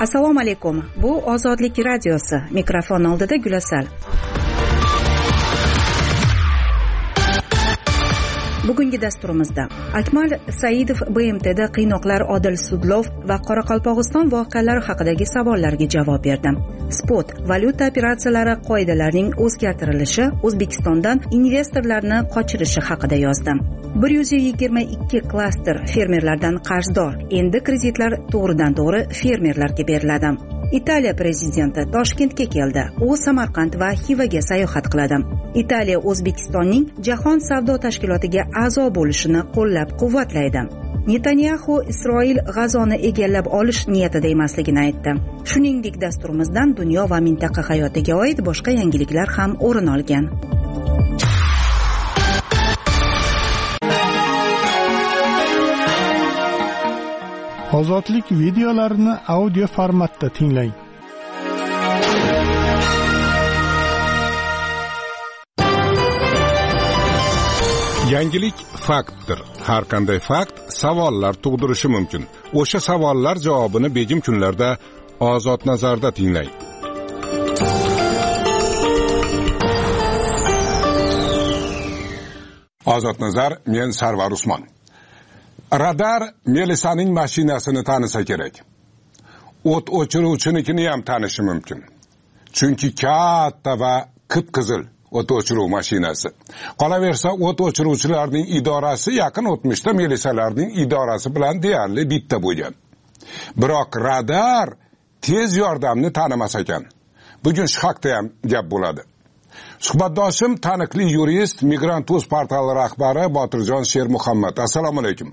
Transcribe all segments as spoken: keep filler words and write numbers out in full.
Assalomu alaykum. Bu Ozodlik radiosi. Mikrofon oldida Gulasal. Bugungi dasturimizda Akmal Saidov B M T'da qiynoqlar, Odil Sudlov va Qoraqalpog'iston voqealari haqidagi savollarga javob berdi. Spot valyuta operatsiyalari qoidalarining o'zgartirilishi O'zbekistondan investorlarni qochirishi haqida yozdi. bir yuz yigirma ikki klaster fermerlardan qarzdor. Endi kreditlar to'g'ridan-to'g'ri fermerlarga beriladi. Italiya prezidenti Toshkentga keldi. U Samarqand va Xivaga sayohat qiladi. Italiya O'zbekistonning Jahon savdo tashkilotiga a'zo bo'lishini qo'llab-quvvatlaydi. Netanyahu Isroil G'azoni egallab olish niyatida emasligini aytdi. Shuningdek, dasturimizdan dunyo va mintaqa hayotiga oid boshqa yangiliklar ham o'rin olgan. Ozodlik videolarini audio formatda tinglang. Yangilik faktdir. Har qanday fakt savollar tug'dirishi mumkin. O'sha savollar javobini begim kunlarda Ozod nazarda tinglang. Ozod nazar, men Sarvar Usmon. Radar Melisaning mashinasini tanisa kerak. O't o'chiruvchinikini ham tanishi mumkin. Chunki katta va qip-qizil o't o'chiruv mashinasi. Qolaversa, o't o'chiruvchilarning idorasi yaqin o'tmishda Melisalarning idorasi bilan deyarli bitta bo'lgan. Biroq radar tez yordamni tanimas ekan. Bugun shu haqda ham gap bo'ladi. Suhbatdoshim taniqli yurist, Migrant.uz portali rahbari Botirjon Shermuhammad. Assalomu alaykum.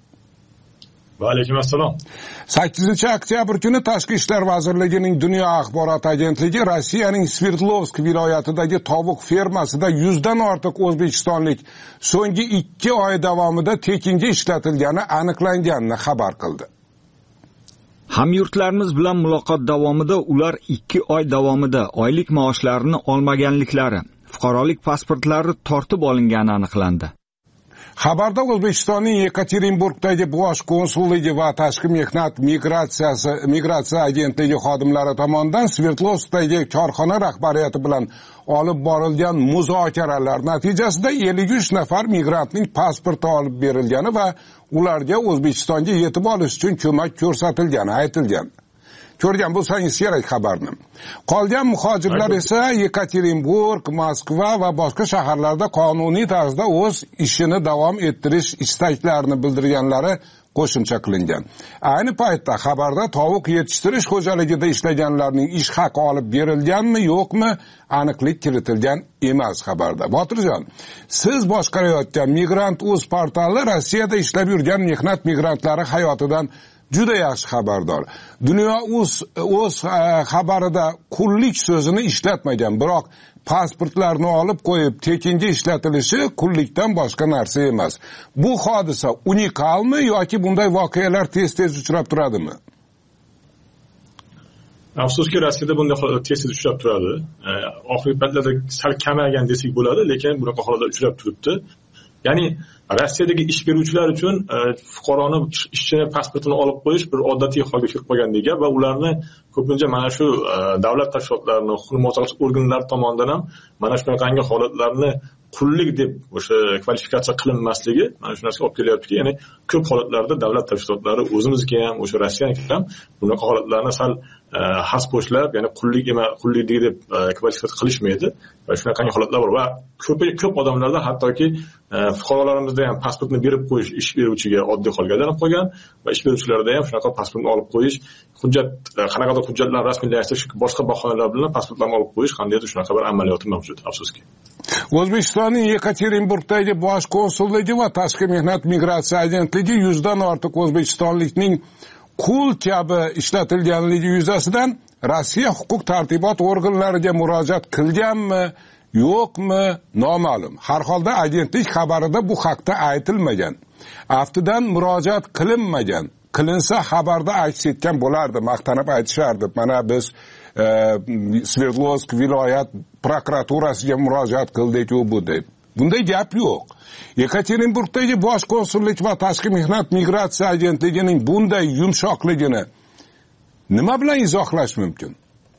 Va alaykum assalom. sakkizinchi oktyabr kuni Tashqi ishlar vazirligining Dunyo axborot agentligi Rossiyaning Sverdlovsk viloyatidagi tovuq fermasida yuzdan ortiq o'zbekistonlik so'nggi ikki oy davomida tekinga ishlatilgani aniqlanganini xabar qildi. Hamyurtlarimiz bilan muloqot davomida ular ikki oy davomida oylik maoshlarini olmaganliklari, fuqarolik pasportlari tortib olingani aniqlandi. Xabarda O'zbekistonning Yekaterinburgdagi bosh konsulligi va tashqi mehnat migratsiyasi migratsiya agentligi xodimlari tomonidan Sverdlovskdagi korxona rahbariyati bilan olib borilgan muzokaralar natijasida ellik uch nafar migrantning pasporti olib berilgani va ularga O'zbekistonga yetib olish uchun ko'mak ko'rsatilgani aytilgan. Ko'rgan bo'lsangiz kerak xabarni. Qolgan muhojirlar esa Yekaterinburg, Moskva va boshqa shaharlarda qonuniy tarzda o'z ishini davom ettirish istaklarini bildirganlari qo'shimcha qilingan. Ayni paytda xabarda tovuq yetishtirish xo'jaligida ishlaganlarning ish haqi olib berilganmi, yo'qmi, aniqlik kiritilgan emas xabarda. Botirjon, siz boshqarayotgan Migrant.uz portali Rossiyada ishlab yurgan mehnat migrantlari hayotidan juda yaxshi xabardor. Dunyo o'z o'z xabarida qullik so'zini ishlatmagan, biroq pasportlarni olib qo'yib tekinga ishlatilishi qullikdan boshqa narsa emas. Bu hodisa unikalmi yoki bunday voqealar tez-tez uchrab turadimi? Afsuski, Rossiyada bunday holatlar tez-tez uchrab turadi. Oxirgi paytlarda sal kamaygan desak bo'ladi, lekin bunaqa holatlar uchrab turibdi. Ya'ni Rossiyadagi ish beruvchilar uchun fuqaroni ishchini pasportini olib qo'yish bir odatiy holga kirib qolgandek va ularni ko'pincha mana shu davlat tashkilotlarining huquqni muhofaza qilish organlari tomonidan ham mana shunaqangi holatlarni qullik deb o'sha kvalifikatsiya qilinmasligi mana shu narsaga olib kelyaptiki, ya'ni ko'p holatlarda davlat tashkilotlari o'zimizga ham o'sha Rossiyaniki ham bunaqa holatlarni sal has qo'shlab, ya'ni qullik emas, qullik deb kvalifikatsiya qilishmaydi va shunaqangi holatlar bor va ko'p ko'p odamlarda hattoki fuqarolarimizda ham pasportni berib qo'yish ish beruvchiga oddiy holga aylanib qolgan va ish beruvchilarda ham shunaqa pasportni olib qo'yish, hujjat qanaqadir hujjatlarni rasmiylashtirish, boshqa bahonalar bilan pasportlarni olib qo'yish qandaydir shunaqa bir amaliyoti mavjud, afsuski. O'zbekistonning Yekaterinburgdagi bosh konsulligi va tashqi mehnat migratsiya agentligi yuzdan ortiq o'zbekistonlikning qul kabi ishlatilganligi yuzasidan Rossiya huquq tartibot organlariga murojaat qilganmi, yo'qmi, noma'lum. Har holda agentlik xabarida bu haqda aytilmagan. Aftidan murojaat qilinmagan. Qilinsa xabarda aks etgan bo'lardi, maqtanib aytishardi. Mana biz e, Sverdlovsk viloyat prokuraturasiga murojaat qildik u bu deb. Bunday gap yo'q. Yekaterinburgdagi bosh konsullik va tashqi mehnat migratsiya agentligining bunday yumshoqligini nima bilan izohlash mumkin?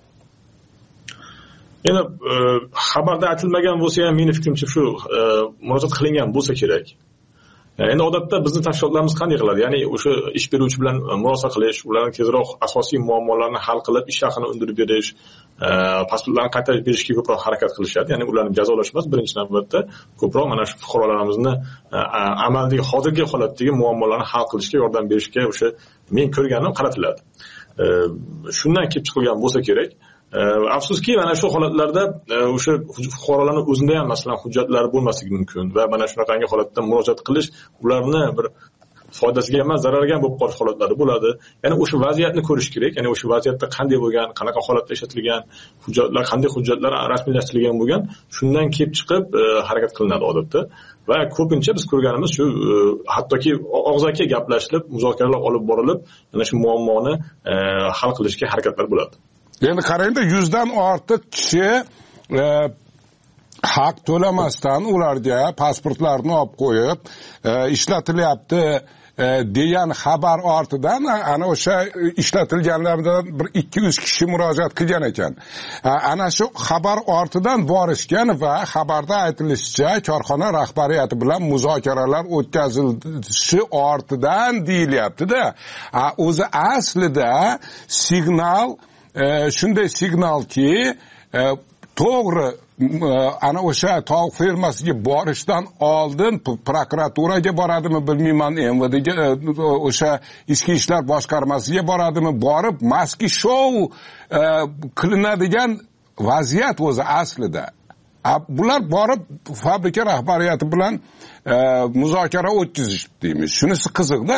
Yana xabarda aytilmagan bo'lsa ham meni fikrimcha shu murojaat qilingan bo'lsa kerak. Endi odatda bizning tashkilotlarimiz qanday qiladi? Ya'ni o'sha ish beruvchi bilan murosa qilish, ularning tezroq asosiy muammolarini hal qilib, ish haqini undirib berish, pasportlarni qaytarib berishga ko'proq harakat qilishadi. Ya'ni ularni jazolash emas, birinchi navbatda ko'proq mana shu fuqarolarimizni amaldagi hozirgi holatdagi muammolarni hal qilishga yordam berishga o'sha men ko'rganim qaratiladi. Shundan kelib chiqilgan bo'lsa kerak. Afsuski mana shu holatlarda o'sha fuqarolarning o'zida ham masalan hujjatlari bo'lmasligi mumkin va mana shunaqangi holatda murojaat qilish ularni bir foydasiga emas zararga bo'lib qolish holatlari bo'ladi. Ya'ni o'sha vaziyatni ko'rish kerak. Ya'ni o'sha vaziyatda qanday bo'lgan, qanaqa holatda ishlatilgan, hujjatlar qanday hujjatlar rasmiylashtirilgan bo'lgan, shundan kelib chiqib harakat qilinadi odatda. Va ko'pincha biz ko'rganimiz shu hattoki og'zaki gaplashilib, muzokaralar olib borilib, mana shu muammoni hal qilishga harakatlar bo'ladi. Endi qarangda yuzdan ortiq kishi e, haq to'lamasdan ularga pasportlarini olib qo'yib e, ishlatilyapti e, degan xabar ortidan ana o'sha ishlatilganlardan bir ikki yuz kishi murojaat qilgan ekan. Ana shu xabar ortidan borishgan va xabarda aytilishicha korxona rahbariyati bilan muzokaralar o'tkazilishi ortidan deyilyapti-da. O'zi aslida signal E, shunday signalki e, to'g'ri e, ana o'sha tovuq fermasiga borishdan oldin prokuraturaga boradimi bilmayman, M V Dga e, o'sha ichki ishlar boshqarmasiga boradimi, borib maski shou e, qilinadigan vaziyat o'zi aslida. Bular borib fabrika rahbariyati bilan e, muzokara o'tkazish deymiz. Shunisi qiziqda.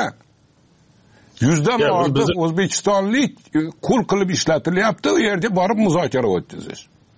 Yuzdan ortiq o'zbekistonlik qul qilib ishlatilyapti, u yerga borib muzokara o'tkazish.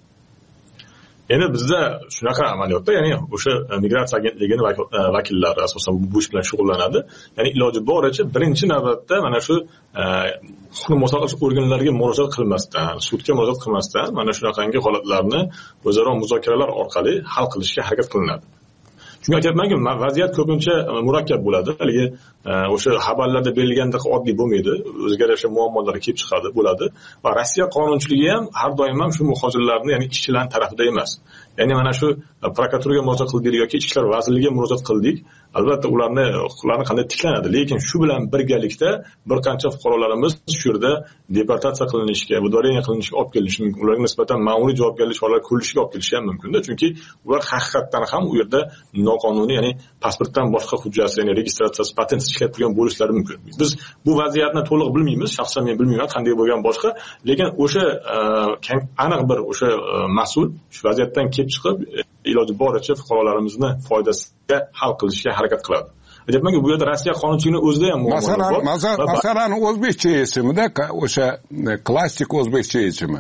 Endi bizda shunaqa amaliyotda, ya'ni o'sha migratsiya agentligining vakillari asosan bu ish bilan shug'ullanadi. Ya'ni iloji boricha birinchi navbatda mana shu huquqni muhofaza qilish organlariga murojaat qilmasdan, sudga murojaat qilmasdan mana shunaqangi holatlarni o'zaro muzokaralar orqali hal qilishga harakat qilinadi. Shunga aytmanki, vaziyat ko'pincha murakkab bo'ladi. Haligi o'sha xabarlarda berilgandek oddiy bo'lmaydi. O'ziga yarasha muammolar kelib chiqadi, bo'ladi. Va Rossiya qonunchiligi ham har doim ham shu muhojirlarni, ya'ni ishchilarning tarafida emas. Ya'ni mana shu prokuraturaga murojaat qildik yoki ichki ishlar vazirligiga murojaat qildik. Albatta ularni huquqlari qanday tiklanadi, lekin shu bilan birgalikda bir qancha fuqarolarimiz shu yerda deportatsiya qilinishga, выдворение qilinishga olib kelinishi mumkin. Ularga nisbatan ma'muriy javobgarlik choralari ko'rilishiga olib kelishi ham mumkin-da, chunki ular haqiqatan ham u yerda noqonuniy, ya'ni pasportdan boshqa hujjat, ya'ni registratsiyasi, patent ishlab turgan bo'lishlari mumkin. Biz bu vaziyatni to'liq bilmaymiz, shaxsan men bilmayman qanday bo'lgan boshqa, lekin o'sha aniq bir o'sha mas'ul shu vaziyatdan kelib chiqib iloji boricha fuqarolarimizni foydasiga hal qilishga harakat qiladi. Aytmanki, bu yerda Rossiya qonunchiligining o'zida ham muammolar bor. Masalan, masalan o'zbekcha yechimida o'sha klassik o'zbekcha yechimi.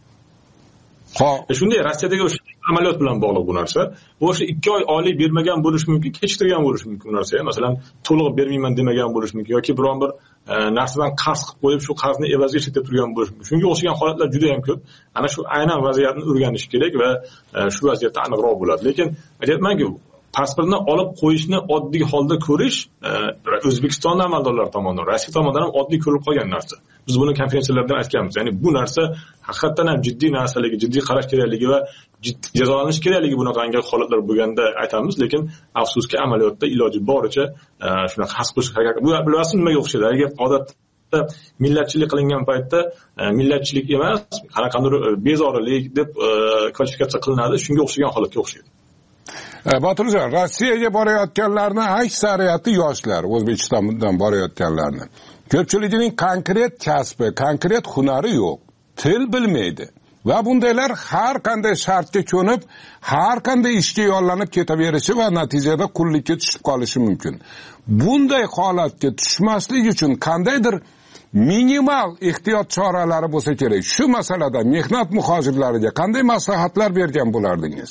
Shunday Rossiyadagi o'sha amaliyot bilan bog'liq bu narsa. Bu o'sha ikki oy oylik bermagan bo'lishi mumkin, kechiktirgan bo'lishi mumkin bu narsa. Masalan, to'liq bermayman demagan bo'lishi mumkin yoki biron bir narsadan qarz qilib qo'yib, shu qarzni evaziga chetda turgan bo'lishi mumkin. Shunga o'xshagan holatlar juda ham ko'p. Ana shu aynan vaziyatni o'rganish kerak va shu vaziyatda aniqroq bo'ladi. Lekin aytmanki, pasportni olib qo'yishni oddiy holda ko'rish O'zbekiston amaldorlari tomonidan, Rossiya tomonidan ham oddiy ko'rilib qolgan narsa. Biz buni konferensiyalarda aytganmiz. Ya'ni bu narsa haqiqatan ham jiddiy narsaligi, jiddiy qarash kerakligi va jiddiy jazolanish kerakligi bunaqangi holatlar bo'lganda aytamiz, lekin afsuski amaliyotda iloji boricha shunaqa has qilish harakat. Bu bilasiz nimaga o'xshaydi? Agar odatda millatchilik qilingan paytda millatchilik emas, qanaqadir bezorilik deb kvalifikatsiya qilinadi, shunga o'xshagan holatga o'xshaydi. Boturjon, Rossiyaga borayotganlarning aksariyati yoshlar, O'zbekistondan borayotganlarning. Ko'pchiligining konkret kasbi, konkret hunari yo'q, til bilmaydi. Va bundaylar har qanday shartga ko'nib, har qanday ishga yollanib ketaverishi va natijada qullikka tushib qolishi mumkin. Bunday holatga tushmaslik uchun qandaydir minimal ehtiyot choralari bo'lsa kerak. Shu masalada mehnat muhojirlariga qanday maslahatlar bergan bo'lardingiz?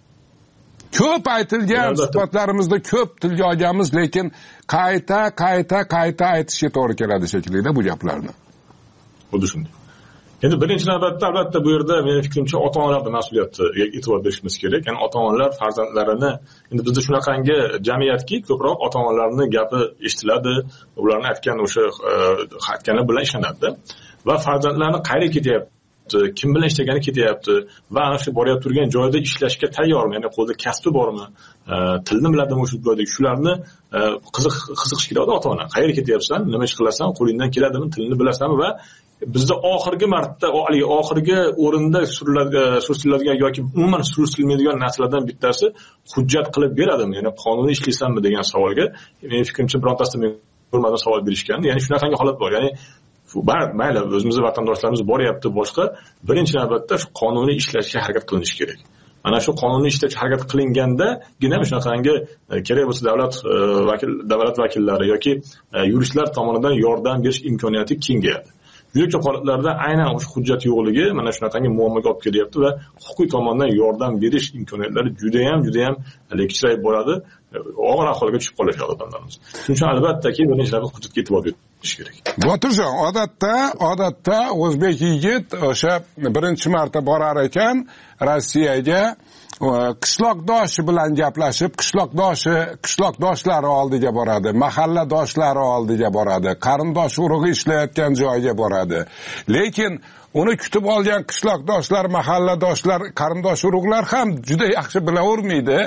Ko'p aytilgan suhbatlarimizda ko'p tilga olganmiz, lekin qayta, qayta, qayta aytishga to'g'ri keladi shekilli bu gaplarni. Xuddi shunday. Endi birinchi navbatda albatta bu yerda mening fikrimcha ota-onalarning mas'uliyatiga e'tibor berishimiz kerak. Ya'ni ota-onalar farzandlarini, endi bizda shunaqangi jamiyatki, ko'proq ota-onalarning gapi eshitiladi, ularning aytgan o'sha aytgani bilan ishlanadi va farzandlarni qayerga ketyapti, kim bilan ishlagani ketyapti va ana shu borib turgan joyda ishlashga tayyormi, ya'ni qo'lida kasbi bormi, tilni biladimi o'sha joyda, shularni qiziq qiziqish kerak ota-ona. Qayerga ketyapsan, nima ish qilasan, qo'lingdan keladimi, tilni bilasanmi va bizda oxirgi marta oxirgi o'rinda surishtiriladigan yoki umuman surishtirilmaydigan narsalardan bittasi hujjat qilib beradimi, ya'ni qonuniy ishlaysanmi degan savolga mening fikrimcha birontasida men ko'rmadim savol berishgan. Ya'ni shunaqangi holat bor. Ya'ni mayli o'zimizning vatandoshlarimiz boryapti boshqa, birinchi navbatda shu qonuniy ishlashga harakat qilinishi kerak. Mana shu qonuniy ishlashga harakat qilinganda-gina shunaqangi kerak bo'lsa davlat vakil davlat vakillari yoki yuristlar tomonidan yordam berish imkoniyati kengayadi. Juda ko'p holatlarda aynan o'sha hujjat yo'qligi mana shunaqangi muammoga olib kelyapti va huquqiy tomondan yordam berish imkoniyatlari juda ham juda ham kichrayib boradi, og'ir ahvolga tushib qolishadi odamlarimiz. Shuning uchun albattaki birinchi navbatda hujjatga e'tibor berish kerak. Botirjon, odatda odatda o'zbek yigit o'sha birinchi marta borar ekan Rossiyaga, qishloqdoshi bilan gaplashib, qishloqdoshi, qishloqdoshlari oldiga boradi, mahalladoshlari oldiga boradi, qarindosh urug'i ishlayotgan joyiga boradi. Lekin uni kutib olgan qishloqdoshlar, mahalladoshlar, qarindosh urug'lar ham juda yaxshi bilavermaydi.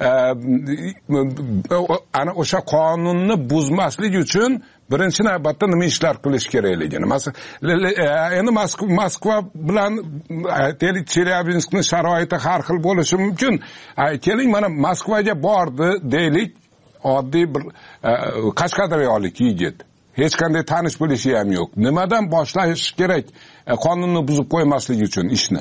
Ana o'sha qonunni buzmaslik uchun birinchi navbatda nima ishlar qilish kerakligini. Masalan, endi Moskva bilan Chelyabinskning sharoiti har xil bo'lishi mumkin. Keling, mana Moskvaga bordi deylik, oddiy bir qashqadaryolik yigit. Hech qanday tanish bilishi ham yo'q. Nimadan boshlash kerak qonunni buzib qo'ymaslik uchun ishni?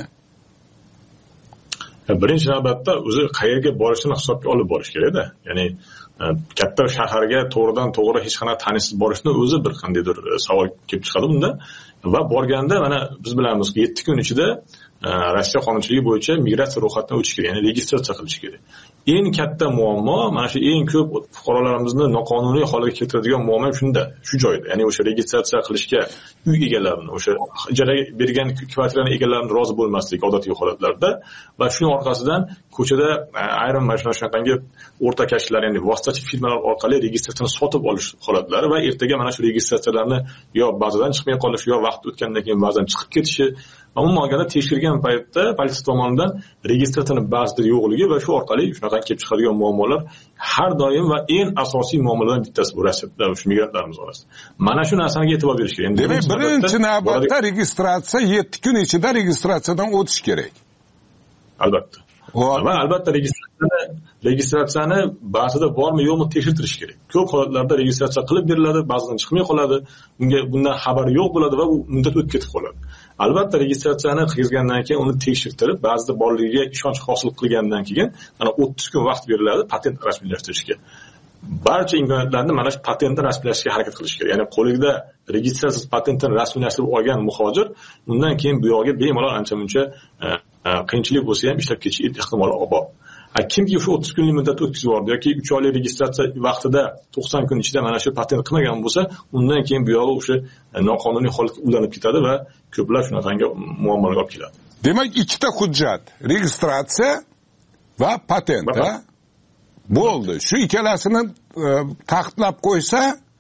Birinchi navbatda o'zi qayerga borishini hisobga olib borish kerak-da. Ya'ni katta shaharga to'g'ridan to'g'ri hech qanaqa tanishsiz borishni o'zi bir qandaydir savol kelib chiqadi bunda. Va borganda mana biz bilamiz yetti kun ichida Rossiya qonunchiligi bo'yicha migratsiya ro'yxatidan o'tish kerak, ya'ni registratsiya qilish kerak. Eng katta muammo mana shu eng ko'p fuqarolarimizni noqonuniy holga keltiradigan muammo shunda, shu joyda. Ya'ni o'sha registratsiya qilishga uy egalarini, o'sha ijaraga bergan kvartiraning egalarini rozi bo'lmasligi odatiy holatlarda va shuning orqasidan ko'chada ayrim mana shunaqangi o'rtakashlar, ya'ni vositachi firmalar orqali registratsiyani sotib olish holatlari va ertaga mana shu registratsiyalarni yo bazadan chiqmay qolishi, yo vaqt o'tgandan keyin ba'zan chiqib ketishi, umuman olganda tekshirgan paytda politsiya tomonidan registratsiyani ba'zida yo'qligi va shu orqali shunaqa kelib chiqadigan muammolar har doim va eng asosiy muammolardan bittasi bu Rossiyada shu migrantlarimiz orasida. Mana shu narsaga e'tibor berish kerak. Demak, birinchi navbatda registratsiya yetti kun ichida registratsiyadan o'tish kerak. Albatta. Va albatta registratsiyani registratsiyani ba'zida bormi yo'qmi tekshirtirish kerak. Ko'p holatlarda registratsiya qilib beriladi, ba'zidan chiqmay qoladi, bunga bundan xabar yo'q bo'ladi va u muddat o'tib ketib qoladi. Albatta registratsiyani qilgandan keyin uni tekshirtirib, ba'zida borligiga ishonch hosil qilgandan keyin mana o'ttiz kun vaqt beriladi patent rasmiylashtirishga. Barcha imkoniyatlarni mana shu patentni rasmiylashtirishga harakat qilish kerak. Ya'ni qo'lida registratsiya patentini rasmiylashtirib olgan muhojir undan keyin bu yoqga bemalol ancha-muncha qiyinchilik bo'lsa ham ishlab ketish ehtimoli bor. Kimki shu o'ttiz kunlik muddatni o'tkazib yubordi yoki uch oylik registratsiya vaqtida to'qson kun ichida mana shu patent qilmagan bo'lsa, undan keyin bu yog'i o'sha noqonuniy holatga ulanib ketadi va ko'plab shunaqangi muammolarga olib keladi. Demak, ikkita hujjat, registratsiya va patent, ha? Bo'ldi. Shu ikkalasini taxtlab qo'ysa,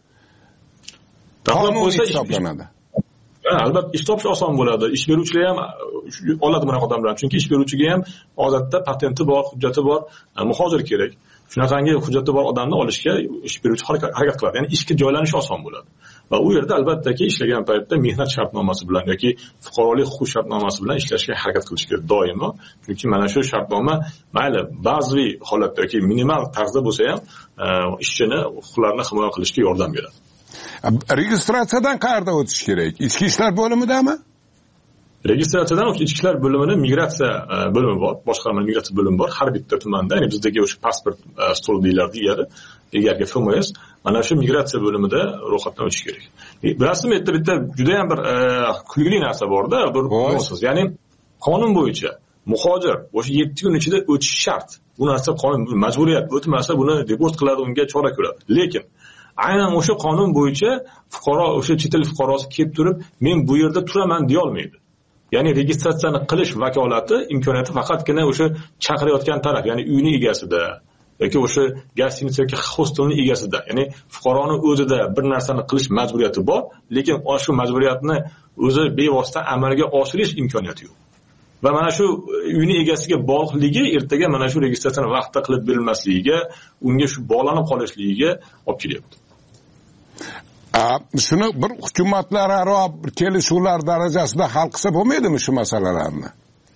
taxtlab qo'ysa hisoblanadi. Albatta ish topish oson bo'ladi. Ish beruvchilar ham oladi bunaqa odamlarni. Chunki ish beruvchiga ham odatda patenti bor, hujjati bor, muhojir kerak. Shunaqangi hujjati bor odamni olishga ish beruvchi harakat qiladi. Ya'ni ishga joylanish oson bo'ladi. Va u yerda albattaki ishlagan paytda mehnat shartnomasi bilan yoki fuqarolik huquq shartnomasi bilan ishlashga harakat qilish kerak doimo. Chunki mana shu shartnoma mayli ba'zi holatda yoki minimal tarzda bo'lsa ham ishchini huquqlarini himoya qilishga yordam beradi. Registratsiyadan qayerda o'tish kerak? Ichki ishlar bo'limidami? Registratsiyadan ichki ishlar bo'limini migratsiya bo'limi bor, boshqarma migratsiya bo'limi bor har bitta tumanda. Ya'ni bizdagi o'sha pasport stol deyiladi, ya'ni egarga F M S, mana shu migratsiya bo'limida ro'yxatdan o'tish kerak. Bilasizmi, bitta bitta juda ham bir kulgili narsa bor-da, bir qonunsiz. Ya'ni qonun bo'yicha muhojir o'sha yetti kun ichida o'tish shart. Bu narsa qonun majburiyat, o'tmasa buni deport qiladi, unga chora ko'radi. Lekin aynan o'sha qonun bo'yicha fuqaro, o'sha chet el fuqarosi kelib turib, men bu yerda turaman deya olmaydi. Ya'ni registratsiyani qilish vakolati, imkoniyati faqatgina o'sha chaqirayotgan taraf, ya'ni uyning egasida yoki o'sha gostinitsa yoki hostelning egasida, ya'ni fuqaroning o'zida bir narsani qilish majburiyati bor, lekin shu majburiyatni o'zi bevosita amalga oshirish imkoniyati yo'q. Va mana shu uyning egasiga bog'liqligi ertaga mana shu registratsiyani vaqtida qilib berilmasligiga, unga shu bog'lanib qolishligiga olib kelyapti. Shuni bir hukumatlararo kelishuvlar darajasida hal qilsa bo'lmaydimi shu masalalarni?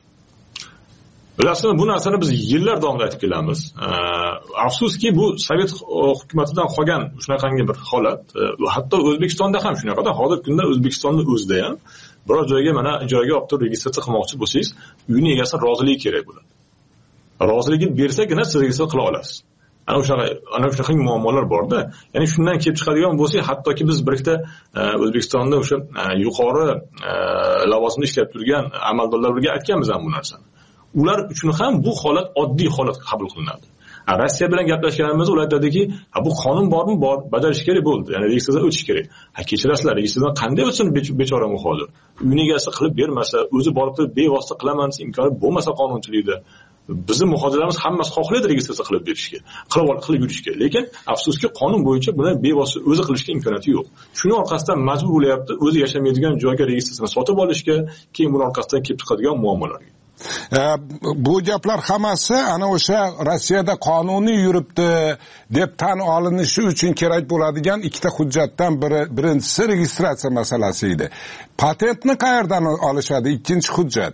Bilasizmi, bu narsani biz yillar davomida aytib kelamiz. Afsuski, bu Sovet hukumatidan qolgan shunaqangi bir holat. Hatto O'zbekistonda ham shunaqada. Hozirgi kunda O'zbekistonning o'zida ham biror joyga mana joyga olib turib registratsiya qilmoqchi bo'lsangiz, uyning egasi roziligi kerak bo'ladi. Roziligini bersagina siz registratsiya qila olasiz. Ana o'shaqa ana o'shaqa muammolar bor-da. Ya'ni shundan kelib chiqadigan bo'lsak, hattoki biz bir ikkita O'zbekistonda o'sha yuqori lavozimda ishlab turgan amaldorlar birga aytganmiz ham bu narsani. Ular uchun ham bu holat oddiy holat qabul qilinadi. Rossiya bilan gaplashganimizda ular aytadiki, "Ha, bu qonun bormi? Bor, bajarish kerak bo'ldi. Ya'ni registratsiyadan o'tish kerak." Ha, kechirasizlar, registratsiyadan qanday o'tsin bechora muhojir? Uyning egasi qilib bermasa, o'zi borib turib bevosita qilaman desa imkoni bo'lmasa qonunchilikda. Bizning muhojirlarimiz hammasi xohlaydi registratsiya qilib berishga, qilib qilib yurishga. Lekin afsuski qonun bo'yicha buni bevosita o'zi qilishga imkoniyati yo'q. Shuning orqasidan majbur bo'lyapti o'zi yashamaydigan joyga registratsiyani sotib olishga, keyin buning orqasidan kelib chiqadigan muammolarga. E, bu gaplar hammasi ana o'sha Rossiyada qonuniy yuribdi deb tan olinishi uchun kerak bo'ladigan ikkita hujjatdan biri, birinchisi registratsiya masalasi edi. Patentni qayerdan olishadi? Ikkinchi hujjat.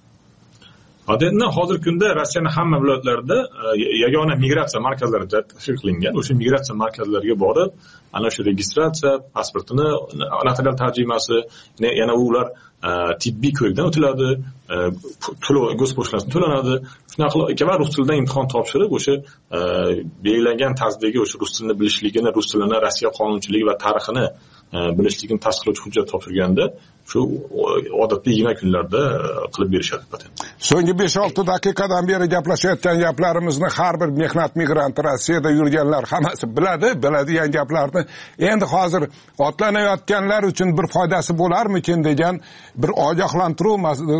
Patentni hozirgi kunda Rossiyaning hamma viloyatlarida yagona migratsiya markazlari tashkil qilingan. O'sha migratsiya markazlariga borib, ana shu registratsiya, pasportini notarial tarjimasi, yana ular tibbiy ko'rikdan o'tiladi, to'lov go'spo'shtlasidan to'lanadi. Shunaqa qilib ikki va rus tilidan imtihon topshirib, o'sha belgilangan tarzdagi o'sha rus tilini bilishligini, rus tilini, Rossiya qonunchiligi va tarixini bilishligini tasdiqlovchi hujjat topshirganda, shu odatda yigirma kunlarda qilib berishadi patent. So'nggi besh olti daqiqadan beri gaplashayotgan gaplarimizni har bir mehnat migranti Rossiyada yurganlar hammasi biladi, biladigan gaplarni endi hozir otlanayotganlar uchun bir foydasi bo'larmikin degan bir ogohlantiruv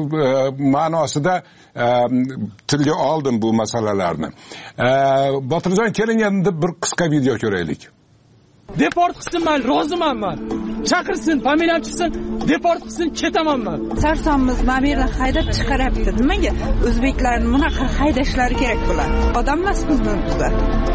ma'nosida tilga oldim bu masalalarni. Botirjon, keling endi bir qisqa video ko'raylik. Deport qilsin, men roziman men. Chaqirsin, familiyam chiqsin, deport qilsin, ketaman men. Sarsonmiz, men bu yerdan haydab chiqaryapti. Nimaga o'zbeklarni bunaqa haydashlari kerak bo'ladi? Odam emasmiz bizlar.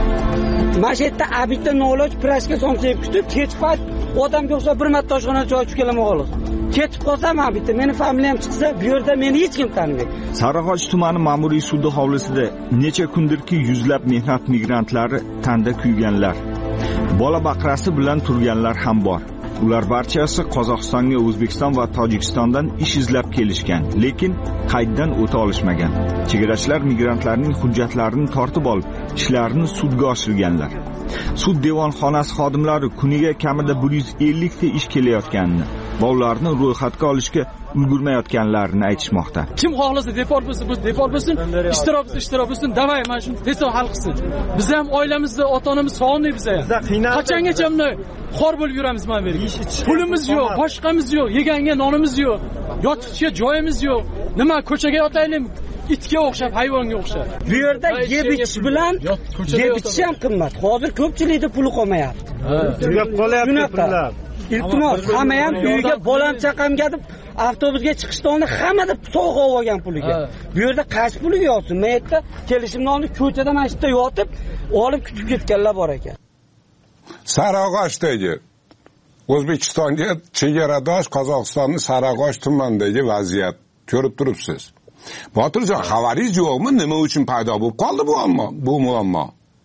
Mana shu yerda abitda noloj prashka so'msayib kutib, kech payt odamga o'xshab bir marta oshxona joy tushib kelaman xolos. Ketib qolsam abitda meni familiyam chiqsa, bu yerda meni hech kim tanimaydi. Sarig'och tumani ma'muriy sudi hovlisida necha kundirki yuzlab mehnat migrantlari tanda kuyganlar. Bola baqrasi bilan turganlar ham bor. Ular barchasi Qozog'istonga, O'zbekiston va Tojikistondan ish izlab kelishgan, lekin qayddan o'ta olishmagan. Chegarachilar migrantlarning hujjatlarini tortib olib, ishlarini sudga oshirganlar. Sud devonxonasi xodimlari kuniga kamida bir yuz ellik ta ish kelayotganini va ularni ro'yxatga olishga ulgurmayotganlarini aytishmoqda. Kim xohlasa deport bo'lsin, biz deport bo'lsin, ishtirok bo'lsin, ishtirok bo'lsin, davay mana shuni tezroq hal qilsin. Biz ham oilamizni, ota-onamiz sog'indik biz ham. Qachongacha bunday xor bo'lib yuramiz mana bu yerga? Pulimiz yo'q, boshqamiz yo'q, yeganga nonimiz yo'q, yotishga joyimiz yo'q. Nima ko'chaga yotaylik? Itga o'xshab, hayvonga o'xshab. Bu yerda yeb ichish bilan yeb ichish ham qimmat. Hozir ko'pchilikda puli qolmayapti. Tugab qolyapti pullar. Iltimos, hamma ham uyga bolam chaqamga deb avtobusga chiqishdan oldin hamma deb sovg'a olgan puliga. Bu yerda qaysi puliga yotsin? Men yerda kelishimni oldin ko'chada mana shunda yotib, olib kutib ketganlar bor ekan. Sarig'ochdagi O'zbekistonga chegaradosh Qozog'istonning Sarig'och tumanidagi vaziyat ko'rib turibsiz. Botirjon, xabaringiz yo'qmi? Nima uchun paydo bo'lib qoldi bu muammo? Bu muammo.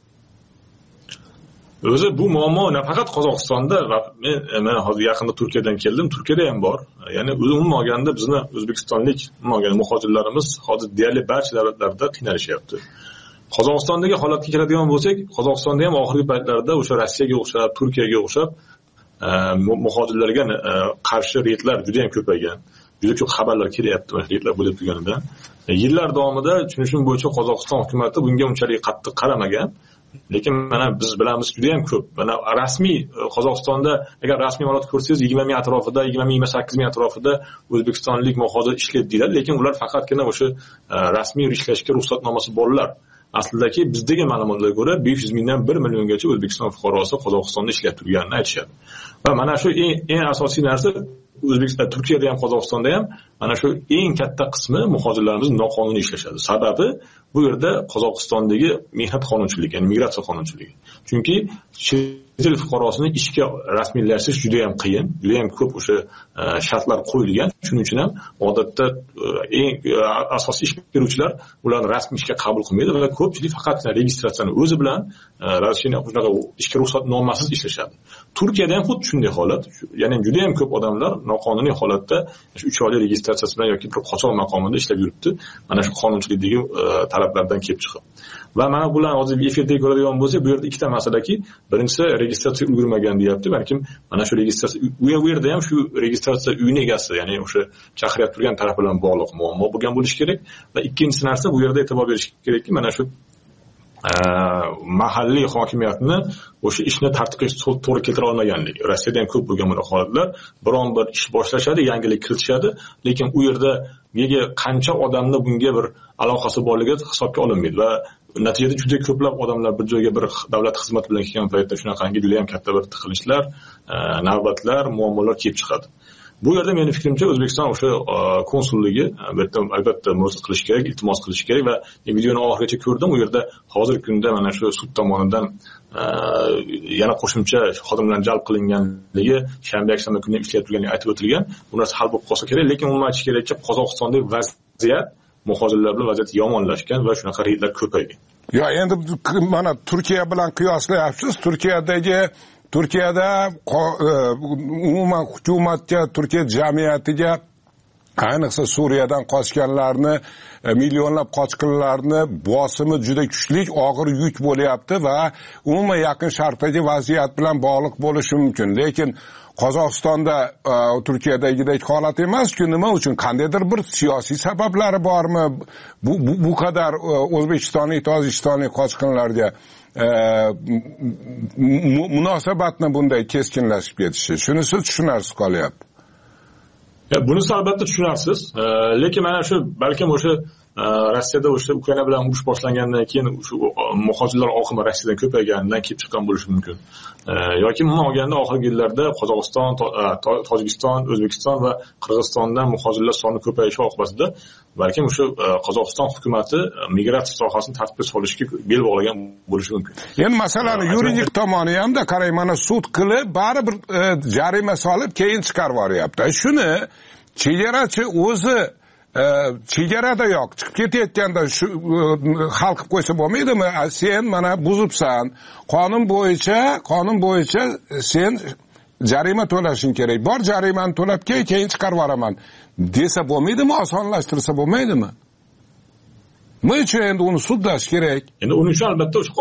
O'zi bu muammo nafaqat Qozog'istonda va men men hozir yaqinda Turkiyadan keldim, Turkiyada ham bor. Ya'ni umuman olganda bizni O'zbekistonlik umuman muhojirlarimiz hozir deyarli barcha davlatlarda qiynalishyapti. Qozog'istondagi holatga keladigan bo'lsak, Qozog'istonda ham oxirgi paytlarda o'sha Rossiyaga o'xshab, Turkiyaga o'xshab muhojirlarga qarshi reydlar juda ham ko'paygan. Juda ko'p xabarlar kelyapti mana reydlar bo'lib turganidan. Yillar davomida tushunishim bo'yicha Qozog'iston hukumati bunga unchalik qattiq qaramagan. lekin mana biz bilamiz juda ham ko'p. Mana rasmiy Qozog'istonda agar rasmiy ma'lumot ko'rsangiz yigirma ming atrofida, yigirma ming, yigirma sakkiz ming atrofida o'zbekistonlik muhojir ishlaydi deyiladi, lekin ular faqatgina o'sha rasmiy ishlashga ruxsatnomasi borlar. Aslidagi bizdagi ma'lumotlarga ko'ra besh yuz mingdan bir milliongacha O'zbekiston fuqarosi Qozog'istonda ishlab turganini aytishadi. Va mana shu eng, eng asosiy narsa O'zbekiston, Turkiyada ham Qozog'istonda ham mana shu eng katta qismi muhojirlarimiz noqonuniy ishlashadi. Sababi bu yerda Qozog'istondagi mehnat qonunchiligi, ya'ni migratsiya qonunchiligi. Chunki chet el fuqarosini ishga rasmiylashtirish juda ham qiyin, juda ham ko'p o'sha shartlar qo'yilgan. Shuning uchun ham odatda eng asosiy ish beruvchilar ularni rasmiy ishga qabul qilmaydi va ko'pchilik faqat registratsiyani o'zi bilan shunaqa ishga ruxsatnomasiz ishlashadi. Turkiyada ham xuddi shunday holat, ya'ni juda ham ko'p odamlar noqonuniy holatda uch oylik registratsiyasi bilan yoki bir qochoq maqomida ishlab yuribdi. Mana shu qonunchilikdagi talablardan kelib chiqib. Va mana bular hozir efirda ko'radigan bo'lsak, bu yerda ikkita masalaki, birinchisi registratsiya ulgurmagan deyapti. Balkim mana shu registratsiya u yerda ham shu registratsiya uyning egasi, ya'ni o'sha chaqirib turgan taraf bilan bog'liq muammo bo'lgan bo'lishi kerak. Va ikkinchi narsa, bu yerda e'tibor berish kerakki, mana shu mahalliy hokimiyatni o'sha ishni tartibga to'g'ri keltira olmaganligi. Rossiyada ham ko'p bo'lgan bu holatlar. Biron bir ish boshlashadi, yangilik kiritishadi, lekin u yerda nega qancha odamni bunga bir aloqasi borligi hisobga olinmaydi va natijada juda ko'plab odamlar bir joyga bir davlat xizmati bilan kelgan paytda shunaqangi juda ham katta bir tiqilishlar, navbatlar, muammolar kelib chiqadi. Bu yerda meni fikrimcha O'zbekiston o'sha konsulligi albatta albatta murojaat qilish kerak, iltimos qilish kerak va videoni oxirigacha ko'rdim. U yerda hozirgi kunda mana shu sud tomonidan yana qo'shimcha xodimlar jalb qilinganligi, shanba yakshanba kunida ishlayib turganligi aytib o'tilgan. Bu narsa hal bo'lib qolsa kerak, lekin umuman aytish kerakki, Qozog'istondagi vaziyat muhojirlar bilan vaziyat yomonlashgan va shunaqa reydlar ko'paygan. Ya endi mana Turkiya bilan qiyoslayapsiz. Turkiyadagi Turkiyada umuman hukumatga, Turkiya jamiyatiga, ayniqsa Suriyadan qochganlarni, millionlab qochqinlarni bosimi juda kuchli, og'ir yuk bo'lyapti va umuman Yaqin Sharqdagi vaziyat bilan bog'liq bo'lishi mumkin. Lekin Qozog'istonda Turkiyadagidek holat emas-ku, nima uchun? Qandaydir bir siyosiy sabablari bormi? Bu bu, bu qadar O'zbekistonlik, Tojikistonlik qochqinlarga munosabatni bunday keskinlashib ketishi. Shuni siz tushunarsiz qolyapti. Ya bunisi albatta tushunarsiz, lekin mana shu balkim o'sha Rossiyada o'sha Ukraina bilan urush boshlangandan keyin shu muhojirlar oqimi Rossiyadan ko'payganidan kelib chiqqan bo'lishi mumkin. Yoki umuman olganda oxirgi yillarda Qozog'iston, Tojikiston, O'zbekiston va Qirg'izistondan muhojirlar soni ko'payishi oqibatida balkim o'sha Qozog'iston hukumati migratsiya sohasini tartibga solishga bel bog'lagan bo'lishi mumkin. Endi masalan yuridik tomoni hamda qarang, mana sud qilib baribir jarima solib keyin chiqarib yuboryapti. Shuni chegarachi o'zi chegarada yo'q, chiqib ketayotganda shu hal qilib qo'ysa bo'lmaydimi? Sen mana buzibsan, qonun bo'yicha, qonun bo'yicha sen jarima to'lashing kerak. Bor jarimani to'lab kel, keyin chiqarib yuboraman desa bo'lmaydimi? Osonlashtirsa bo'lmaydimi? Nima uchun endi uni sudlash kerak? Endi uning uchun albatta o'sha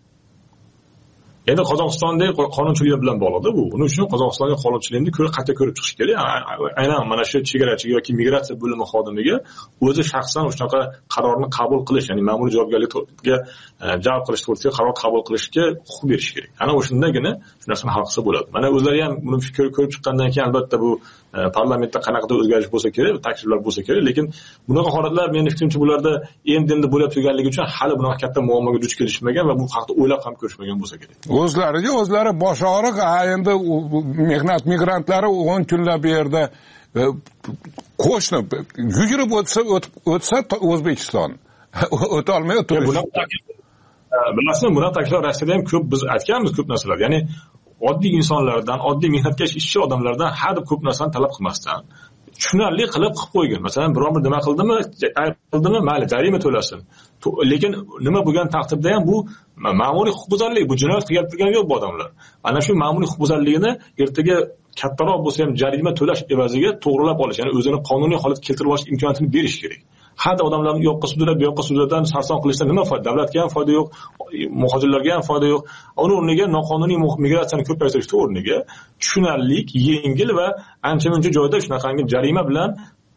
Endi Qozog'istondagi qonunchilik bilan bog'liqda bu. Uning uchun Qozog'istondagi qonunchilikni ko'rib qayta ko'rib chiqish kerak. Aynan mana shu chegarachiga yoki migratsiya bo'limi xodimiga o'zi shaxsan o'shanaqa qarorni qabul qilish, ya'ni ma'muriy javobgarlikka jalb qilish to'g'risida qaror qabul qilishga huquq berish kerak. Ana o'shundagina shu narsani hal qilsa bo'ladi. Mana o'zlari ham buni fikr ko'rib chiqqandan keyin albatta bu parlamentda qanaqadir o'zgarish bo'lsa kerak, takliflar bo'lsa kerak, lekin bunaqa holatlar meni fikrimcha bularda endi-endi bo'lib turganligi uchun hali bunaqa katta muammoga duch kelishmagan va bu haqda o'ylab ham ko'rishmagan bo'lsa kerak. O'zlariga o'zlari bosh og'riq, endi mehnat migrantlari o'n kunlab bu yerda qo'shni yugurib o'tsa o'tsa O'zbekiston o'ta olmay o'tiradi. Bilasizmi, buni takliflar Rossiyada ham ko'p, biz aytganmiz ko'p narsalar. Ya'ni oddiy insonlardan, oddiy mehnatkash ishchi odamlardan hadeb ko'p narsani talab qilmasdan tushunarli qilib qilib qo'ygan. Masalan, biror bir nima qildimi, ayb qildimi, mayli, jarima to'lasin. Lekin nima bo'lgan taqdirda ham bu ma'muriy huquqbuzarlik, bu jinoyat qilib turgani yo'q bu odamlar. Ana shu ma'muriy huquqbuzarligini ertaga kattaroq bo'lsa ham jarima to'lash evaziga to'g'rilab olish, ya'ni o'zini qonuniy holatga keltirib olish imkoniyatini berish kerak. Hadda odamlarni yoqqa sudlab, bu yoqqa sudladan sarson qilishdan nima foyda? Davlatga ham foyda yo'q, muhojirlarga ham foyda yo'q. Uni o'rniga noqonuniy migratsiyani ko'paytirishning o'rniga tushunarli, yengil va ancha-muncha joyda shunaqangi jarima bilan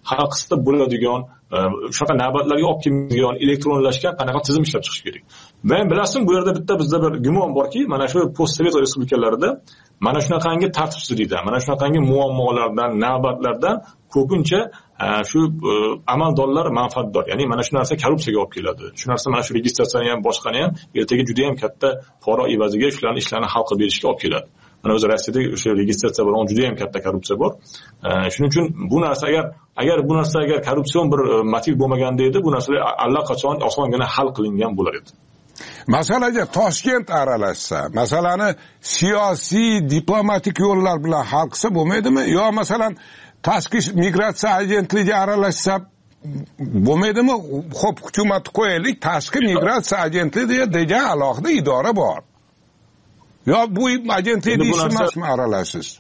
xalqisida bo'ladigan shunaqa navbatlarga olib kelmaydigan elektronlashgan qanaqa tizim ishlab chiqish kerak. Men bilasizmi, bu yerda bitta bizda bir gumon borki, mana shu postsovet respublikalarida mana shunaqangi tartibsizlikdan, mana shunaqangi muammolardan, navbatlardan ko'pincha shu amaldorlar manfaatdor. Ya'ni mana shu narsa korrupsiyaga olib keladi. Shu narsa mana shu registratsiyani ham boshqani ham ertaga juda ham katta pora evaziga shularni ishlarni xalq qilib berishga olib keladi. Mana o'zi Rossiyada o'sha registratsiya bilan juda ham katta korrupsiya bor. Shuning uchun bu narsa agar agar bu narsa agar korrupsion bir motiv bo'lmaganda edi, bu narsalar allaqachon osongina hal qilingan bo'lar edi. Masalaga Toshkent aralashsa, masalani siyosiy, diplomatik yo'llar bilan hal qilsa bo'lmaydimi? Yo masalan tashqi migratsiya agentligi aralashsa bo'lmaydimi? Xo'p, hukumatni qo'yaylik, tashqi migratsiya agentligi degan alohida idora bor. Yo bu agentlikni ishi emasmi aralashish?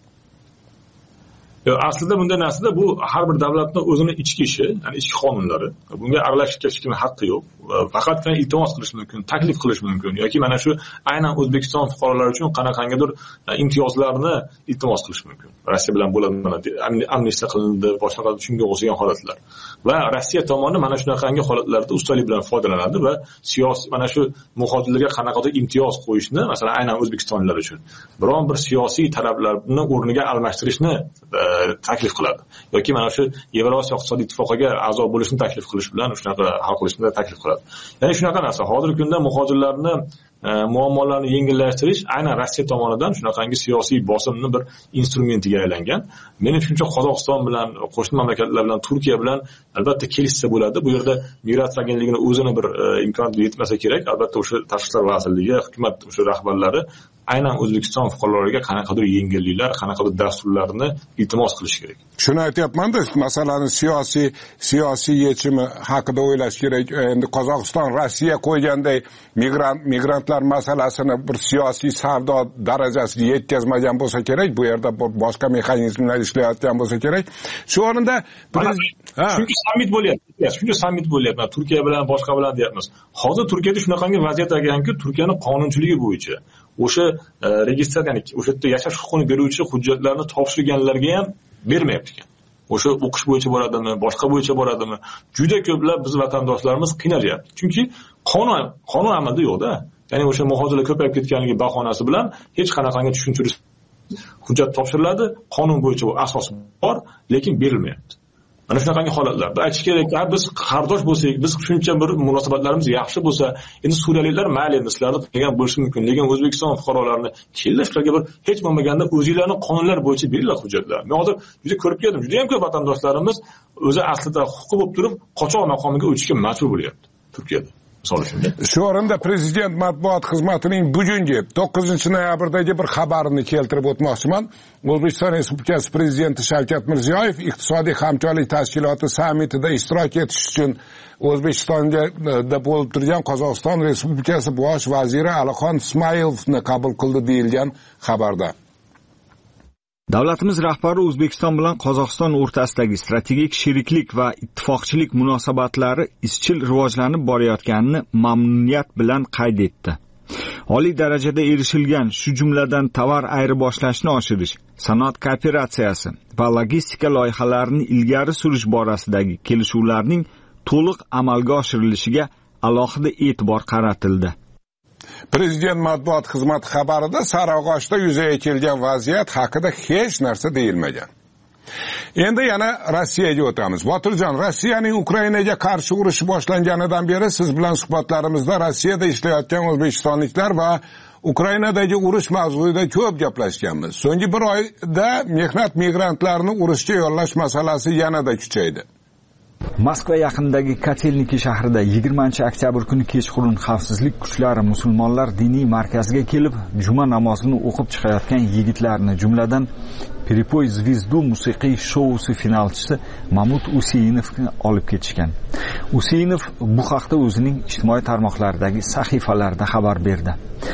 Yo, aslida bunday narsada bu har bir davlatning o'zining ichki ishi, ya'ni ichki qonunlari. Bunga aralashishga hech kimning haqqi yo'q. Faqatgina iltimos qilish mumkin, taklif qilish mumkin yoki mana shu aynan O'zbekiston fuqarolari uchun qanaqangidir imtiyozlarni iltimos qilish mumkin. Rossiya bilan bo'ladi, mana amnistiya qilindi, boshqa shunga o'xshagan holatlar. Va Rossiya tomoni mana shunaqangi holatlarda ustalik bilan foydalanadi va siyosiy mana shu muhojirlarga qanaqadir imtiyoz qo'yishni, masalan, aynan O'zbekistonliklar uchun biron bir siyosiy talablarni o'rniga almashtirishni taklif qiladi yoki mana shu Yevrosiyo iqtisodiy ittifoqiga a'zo bo'lishni taklif qilish bilan shunaqa hal qilishni taklif qiladi. Ya'ni shunaqa narsa hozirgi kunda muhojirlarni muammolarni yengillashtirish aynan Rossiya tomonidan shunaqangi siyosiy bosimni bir instrumentiga aylangan. Mening fikrimcha Qozog'iston bilan, qo'shni mamlakatlar bilan, Turkiya bilan albatta kelishsa bo'ladi. Bu yerda migratsiya agentligining o'zini bir imkoniyati yetmasa kerak. Albatta o'sha Tashqi ishlar vazirligi, hukumat o'sha rahbarlari aynan O'zbekiston fuqarolariga qanaqadir yengilliklar, qanaqadir dasturlarni iltimos qilish kerak. Shuni aytyapman-da, masalani siyosiy siyosiy yechimi haqida o'ylash kerak. Endi Qozog'iston Rossiya qo'yganday migrant migrantlar masalasini bir siyosiy savdo darajasiga yetkazmagan bo'lsa kerak. Bu yerda boshqa mexanizmlar ishlayotgan bo'lsa kerak. Shu o'rinda chunki sammit bo'lyapti. Chunki sammit bo'lyapti. Turkiya bilan boshqa bilan deyapmiz. Hozir Turkiyada shunaqangi vaziyat ekanki, Turkiyaning qonunchiligi bo'yicha o'sha registratsiya, ya'ni o'sha yerda yashash huquqini beruvchi hujjatlarni topshirganlarga ham bermayapti ekan. O'sha o'qish bo'yicha bo'ladimi, boshqa bo'yicha bo'ladimi? Juda ko'plab biz vatandoshlarimiz qiynalyapti. Chunki qonun qonun amalda yo'q-da. Ya'ni o'sha muhojirlar ko'payib ketganligi bahonasi bilan hech qanaqangi tushuntirish hujjat topshiriladi, qonun bo'yicha bu asos bor, lekin berilmayapti. Mana shunaqangi holatlarda aytish kerakki, biz qardosh bo'lsak, biz shuncha bir munosabatlarimiz yaxshi bo'lsa, endi suriyaliklar mayli endi sizlarni degan bo'lishi mumkin, lekin O'zbekiston fuqarolarini kelishlarga bir hech bo'lmaganda o'zingizlarning qonunlar bo'yicha beringlar hujjatlar. Men hozir juda ko'rib keldim, juda ham ko'p vatandoshlarimiz o'zi aslida huquqi bo'lib turib, qochoq maqomiga o'tishga majbur bo'lyapti Turkiyada. Shu o'rinda prezident matbuot xizmatining bugungi to'qqizinchi noyabrdagi bir xabarini keltirib o'tmoqchiman. O'zbekiston Respublikasi prezidenti Shavkat Mirziyoyev iqtisodiy hamkorlik tashkiloti sammitida ishtirok etish uchun O'zbekistonga bo'lib turgan Qozog'iston Respublikasi bosh vaziri Alixon Ismoilovni qabul qildi deyilgan xabarda. Davlatimiz rahbari O'zbekiston bilan Qozog'iston o'rtasidagi strategik sheriklik va ittifoqchilik munosabatlari izchil rivojlanib borayotganini mamnuniyat bilan qayd etdi. Oliy darajada erishilgan, shu jumladan tovar ayirboshlashni oshirish, sanoat kooperatsiyasi va logistika loyihalarini ilgari surish borasidagi kelishuvlarning to'liq amalga oshirilishiga alohida e'tibor qaratildi. Prezident matbuot xizmati xabarida Sarog'ochda yuzaga kelgan vaziyat haqida hech narsa deyilmagan. Endi yana Rossiyaga o'tamiz. Botirjon, Rossiyaning Ukrainaga qarshi urushi boshlanganidan beri siz bilan suhbatlarimizda Rossiyada ishlayotgan o'zbekistonliklar va Ukrainadagi urush mavzuida ko'p gaplashganmiz. So'nggi bir oyda mehnat migrantlarini urushga yo'llash masalasi yanada kuchaydi. Moskva yaqinidagi Kotelniki shahrida yigirmanchi oktyabr kuni kechqurun xavfsizlik kuchlari musulmonlar diniy markaziga kelib, juma namozini o'qib chiqayotgan yigitlarni, jumladan Peripoy Zvizdu musiqiy shousi finalchisi Mamut Useinovni olib ketishgan. Useinov bu haqda o'zining ijtimoiy tarmoqlardagi sahifalarida xabar berdi.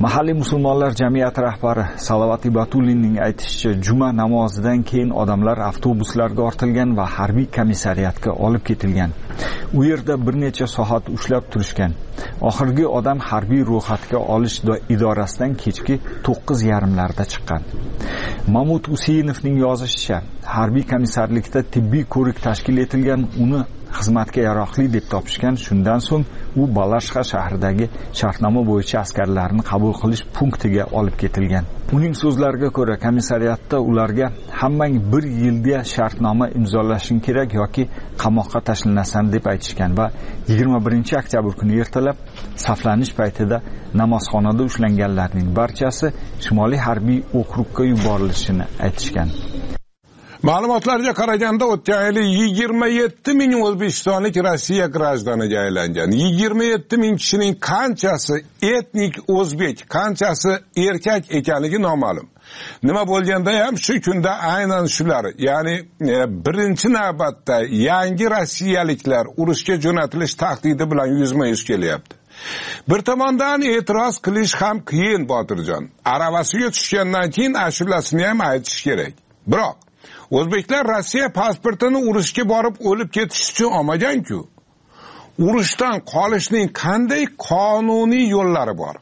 Mahalliy musulmonlar jamiyati rahbari Salovat Ibatulinning aytishicha, juma namozidan keyin odamlar avtobuslarga ortilgan va harbiy komissariyatga olib ketilgan. U yerda bir necha soat ushlab turishgan. Oxirgi odam harbiy ro'yxatga olish idorasidan kechki to'qqiz yarim larda chiqqan. Mahmud Useynovning yozishicha, harbiy komissarlikda tibbiy ko'rik tashkil etilgan, uni xizmatga yaroqli deb topishgan. Shundan so'ng u Balashxa shahridagi shartnoma bo'yicha askarlarni qabul qilish punktiga olib ketilgan. Uning so'zlariga ko'ra, komissariyatda ularga hammang bir yilga shartnoma imzolashing kerak yoki qamoqqa tashlanasan deb aytishgan va yigirma birinchi oktyabr kuni ertalab saflanish paytida namozxonada ushlanganlarning barchasi Shimoliy harbiy okrugga yuborilishini aytishgan. Ma'lumotlarga qaraganda o'tgan yili yigirma yetti ming o'zbekistonlik Rossiya grajdaniga aylangan. yigirma yetti ming kishining qanchasi etnik o'zbek, qanchasi erkak ekanligi noma'lum. Nima bo'lganda ham shu kunda aynan shular, ya'ni e, birinchi navbatda yangi rossiyaliklar urushga jo'natilish tahdidi bilan yuzma-yuz kelyapti. Bir tomondan e'tiroz qilish ham qiyin, Botirjon. Aravasiga tushgandan keyin ashulasini ham aytish kerak. Biroq o'zbeklar Rossiya pasportini urushga borib o'lib ketish uchun olmagan-ku. Urushdan qolishning qanday qonuniy yo'llari bor?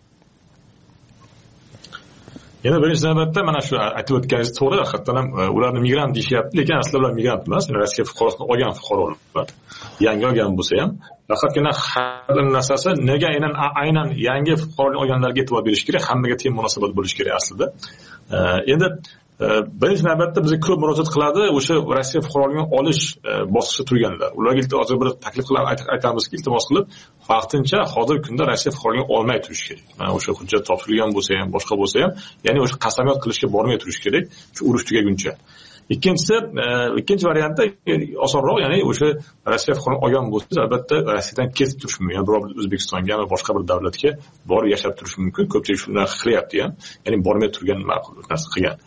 Yana birinchi navbatda mana shu aytib o'tganingiz to'g'ri, hatto ham ularni migrant deyishyapti, lekin aslida ular migrant emas, Rossiya fuqarosini olgan fuqarolar. Yangi olgan bo'lsa ham, faqatgina har bir narsasi nega aynan aynan yangi fuqarolik olganlarga e'tibor berish kerak, hammaga teng munosabat bo'lish kerak aslida. Endi birinchi navbatda bizga ko'p murojaat qiladi o'sha Rossiya fuqaroligini olish bosqichida turganlar. Ularga hozir bir taklif qilib aytamizki, iltimos qilib, vaqtincha hozirgi kunda Rossiya fuqaroligini olmay turish kerak. Mana o'sha hujjat topshirilgan bo'lsa ham, boshqa bo'lsa ham, ya'ni o'sha qasamyod qilishga bormay turish kerak, shu urush tugaguncha. Ikkinchisi, ikkinchi variantda osonroq, ya'ni o'sha Rossiya fuqaroligini olgan bo'lsa, albatta Rossiyadan ketib turish mumkin, ya'ni biror O'zbekistonga va boshqa bir davlatga borib yashab turish mumkin. Ko'pchilik shunday qilyapti ham, ya'ni bormay turgan ma'qul narsa qilgan.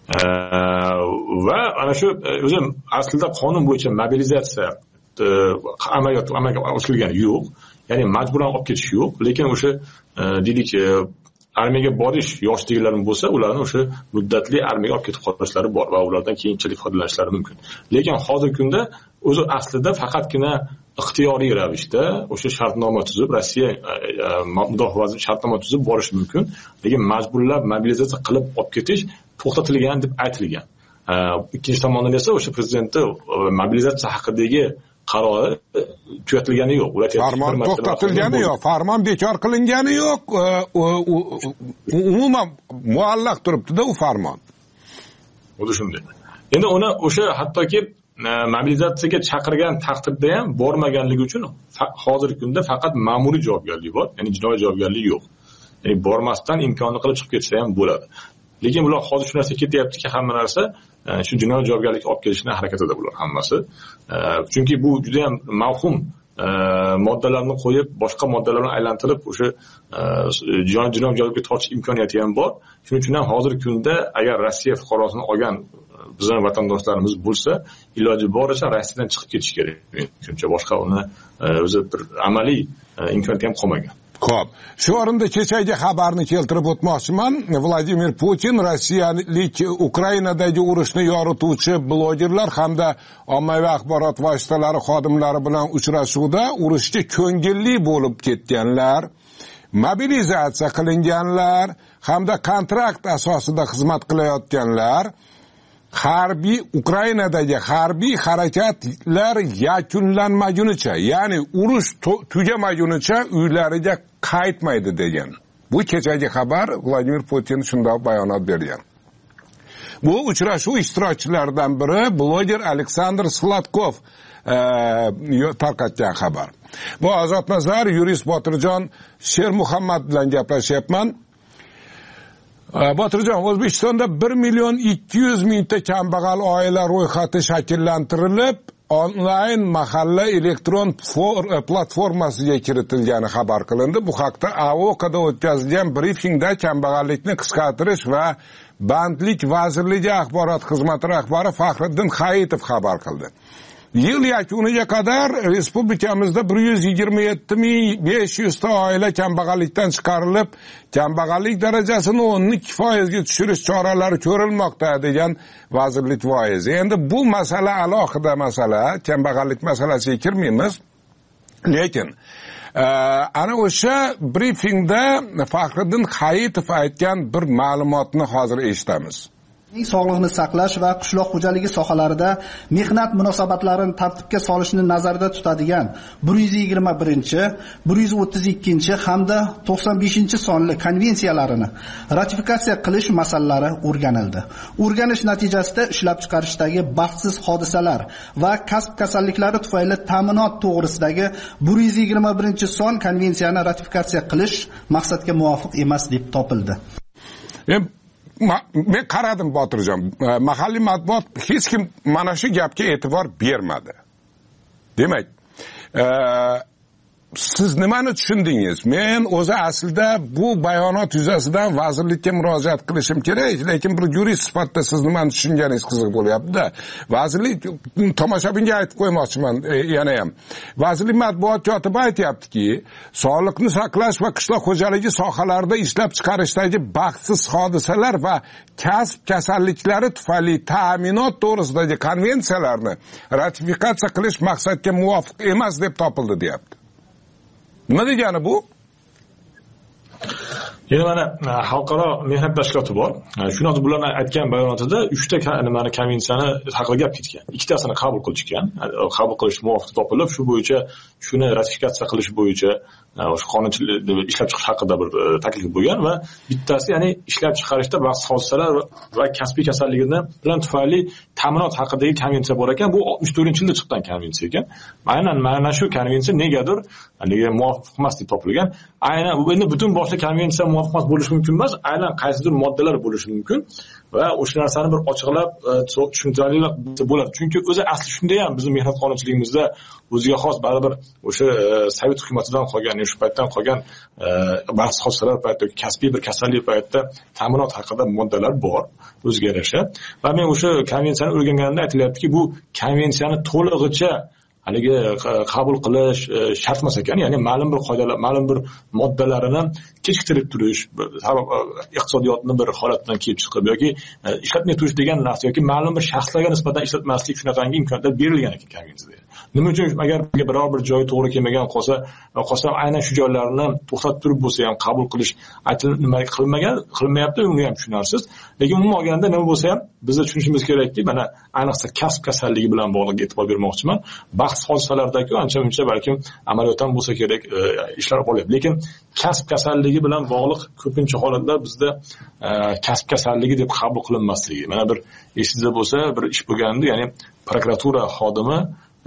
Va ana shu o'zi aslida qonun bo'yicha mobilizatsiya amaliyot amalga oshirilgani yo'q, ya'ni majburan olib ketish yo'q, lekin o'sha deylik armiyaga borish yoshligilarim bo'lsa, ularni o'sha muddatli armiyaga olib ketib qolishlari bor va ulardan keyinchalik foydalanishlari mumkin. Lekin hozirgi kunda o'zi aslida faqatgina ixtiyoriy ravishda o'sha shartnoma tuzib, Rossiya mudofaa vaziri shartnoma tuzib borish mumkin, lekin majburlab mobilizatsiya qilib olib ketish to'xtatilgan deb aytilgan. Ikkinchi tomondan esa o'sha prezidentning mobilizatsiya haqidagi qarori tugatilgani yo'q. Farmon to'xtatilgani yo'q, farmon bekor qilingani yo'q, umuman muallaq turibdi-da u farmon. Xuddi shunday. Endi uni o'sha hattoki mobilizatsiyaga chaqirgan taqdirda ham bormaganligi uchun hozirgi kunda faqat ma'muriy javobgarlik bor, ya'ni jinoiy javobgarlik yo'q. Ya'ni bormasdan imkonni qilib chiqib ketsa ham bo'ladi. Lekin bular hozir shu narsa ketyaptiki, hamma narsa shu jinoiy javobgarlikka olib kelishning harakatida bular hammasi. Chunki bu juda ham mavhum moddalarni qo'yib, boshqa moddalar bilan aylantirib o'sha jinoiy javobgarlikka tortish imkoniyati ham bor. Shuning uchun ham hozirgi kunda agar Rossiya fuqarosini olgan bizning vatandoshlarimiz bo'lsa, iloji boricha Rossiyadan chiqib ketish kerak. Chunki boshqa uni o'zi bir amaliy imkoniyati ham qolmagan. Xo'p, shu o'rinda kechagi xabarni keltirib o'tmoqchiman. Vladimir Putin rossiyalik Ukrainadagi urushni yorituvchi blogerlar hamda ommaviy axborot vositalari xodimlari bilan uchrashuvda urushga ko'ngilli bo'lib ketganlar, mobilizatsiya qilinganlar hamda kontrakt asosida xizmat qilayotganlar harbiy Ukrainadagi harbiy harakatlar yakunlanmagunicha, ya'ni urush tugamagunicha uylariga qaytmaydi degan. Bu kechagi xabar, Vladimir Putin shunday bayonot bergan. Bu uchrashuv ishtirokchilaridan biri bloger Aleksandr Sladkov e, tarqatgan xabar. Bu Ozod Nazar, yurist Botirjon Shermuhammad bilan gaplashyapman. Botirjon, O'zbekistonda bir million ikki yuz mingta kambag'al oila ro'yxati shakllantirilib, onlayn mahalla elektron platformasiga kiritilgani xabar qilindi. Bu haqda A O K'da o'tkazilgan brifingda kambag'allikni qisqartirish va bandlik vazirligi axborot xizmati rahbari Faxriddin Hayitov xabar qildi. yil yakuniga qadar respublikamizda bir yuz yigirma yetti ming besh yuz ta oila kambag'allikdan chiqarilib, kambag'allik darajasini o'n ikki foizga tushirish choralari ko'rilmoqda degan vazirlik voizi. Endi bu masala alohida masala, kambag'allik masalasiga kirmaymiz. Lekin ana o'sha brifingda Faxriddin Hayitov aytgan bir ma'lumotni hozir eshitamiz. Sog'liqni saqlash va qishloq xo'jaligi sohalarida mehnat munosabatlarini tartibga solishni nazarda tutadigan bir yuz yigirma birinchi, bir yuz o'ttiz ikkinchi hamda to'qson beshinchi sonli konvensiyalarini ratifikatsiya qilish masalalari o'rganildi. O'rganish natijasida ishlab chiqarishdagi baxtsiz hodisalar va kasb kasalliklari tufayli ta'minot to'g'risidagi bir yuz yigirma birinchi son konvensiyani ratifikatsiya qilish maqsadga muvofiq emas deb topildi. Men qaradim Botirjon, mahalliy matbuot hech kim mana shu gapga e'tibor bermadi. Demak, siz nimani tushundingiz? Men o'zi aslida bu bayonot yuzasidan vazirlikka murojaat qilishim kerak, lekin bir yurist sifatida siz nimani tushunganingiz qiziq bo'lyapti-da. Vazirlik tomoshabinga aytib qo'ymoqchiman yana ham. Vazirlik matbuot kotibi aytayaptiki, sog'liqni saqlash va qishloq xo'jaligi sohalarida ishlab chiqarishdagi baxtsiz hodisalar va kasb kasalliklari tufayli ta'minot to'g'risidagi konvensiyalarni ratifikatsiya qilish maqsadga muvofiq emas deb topildi, deyapti. Nima degani bu? Yana mana xalqaro mehnat tashkiloti bor. Shuni bularning aytgan bayonotida uchta nimani konvensiyani haqida gap ketgan. Ikkitasini qabul qilishgan. Qabul qilish muvofiq topilib, shu bo'yicha shuni ratifikatsiya qilish bo'yicha o'sha qonunchilik ishlab chiqish haqida bir taklif bo'lgan va bittasi, ya'ni ishlab chiqarishda baxtsiz hodisalar va kasbiy kasallikni bilan tufayli ta'minot haqidagi konvensiya bor ekan. Bu oltmish to'rtinchi yilda chiqqan konvensiya ekan. Aynan mana shu konvensiya negadir haliga muvofiq emas deb topilgan. Aynan endi butun boshli konvensiya muvofiq emas bo'lishi mumkin emas, aynan qaysidir moddalar bo'lishi mumkin va o'sha narsani bir ochiqlab tushuntirali bo'ladi. Chunki o'zi asli shunday ham bizning mehnat qonunchiligimizda o'ziga xos baribir o'sha Sovet hukumatidan qolgan, shu paytdan qolgan baxtsiz hodisalar paytida, kasbiy bir kasallik paytida ta'minot haqida moddalar bor o'ziga yarasha. Va men o'sha konvensiyani o'rganganimda aytilyaptiki, bu konvensiyani to'lig'icha haligi qabul qilish shart emas ekan, ya'ni ma'lum bir qoidalar, ma'lum bir moddalarini kechiktirib turish, iqtisodiyotni bir holatdan kelib chiqib yoki ishlatmay turish degan narsa yoki ma'lum bir shaxslarga nisbatan ishlatmaslik shunaqangi imkoniyatlar berilgan ekan konvensiyada. Nima uchun agar biror bir joyi to'g'ri kelmagan qolsa va qolsa aynan shu joylarni to'xtatib turib bo'lsa ham qabul qilish aytilib nima qilmagan, qilmayapti, uni ham tushunarsiz. Lekin umuman olganda nima bo'lsa ham biz tushunishimiz kerakki, mana ayniqsa kasb kasalligi bilan bog'liq e'tibor bermoqchiman. Baxtsiz hodisalardagi ancha-muncha balkim amaliyotdan bo'lsa kerak ishlar bo'lyapti. Lekin kasb kasalligi bilan bog'liq ko'pincha holatlar bizda kasb kasalligi deb qabul qilinmasligi. Mana bir esingizda bo'lsa, bir ish bo'lganda, ya'ni prokuratura xodimi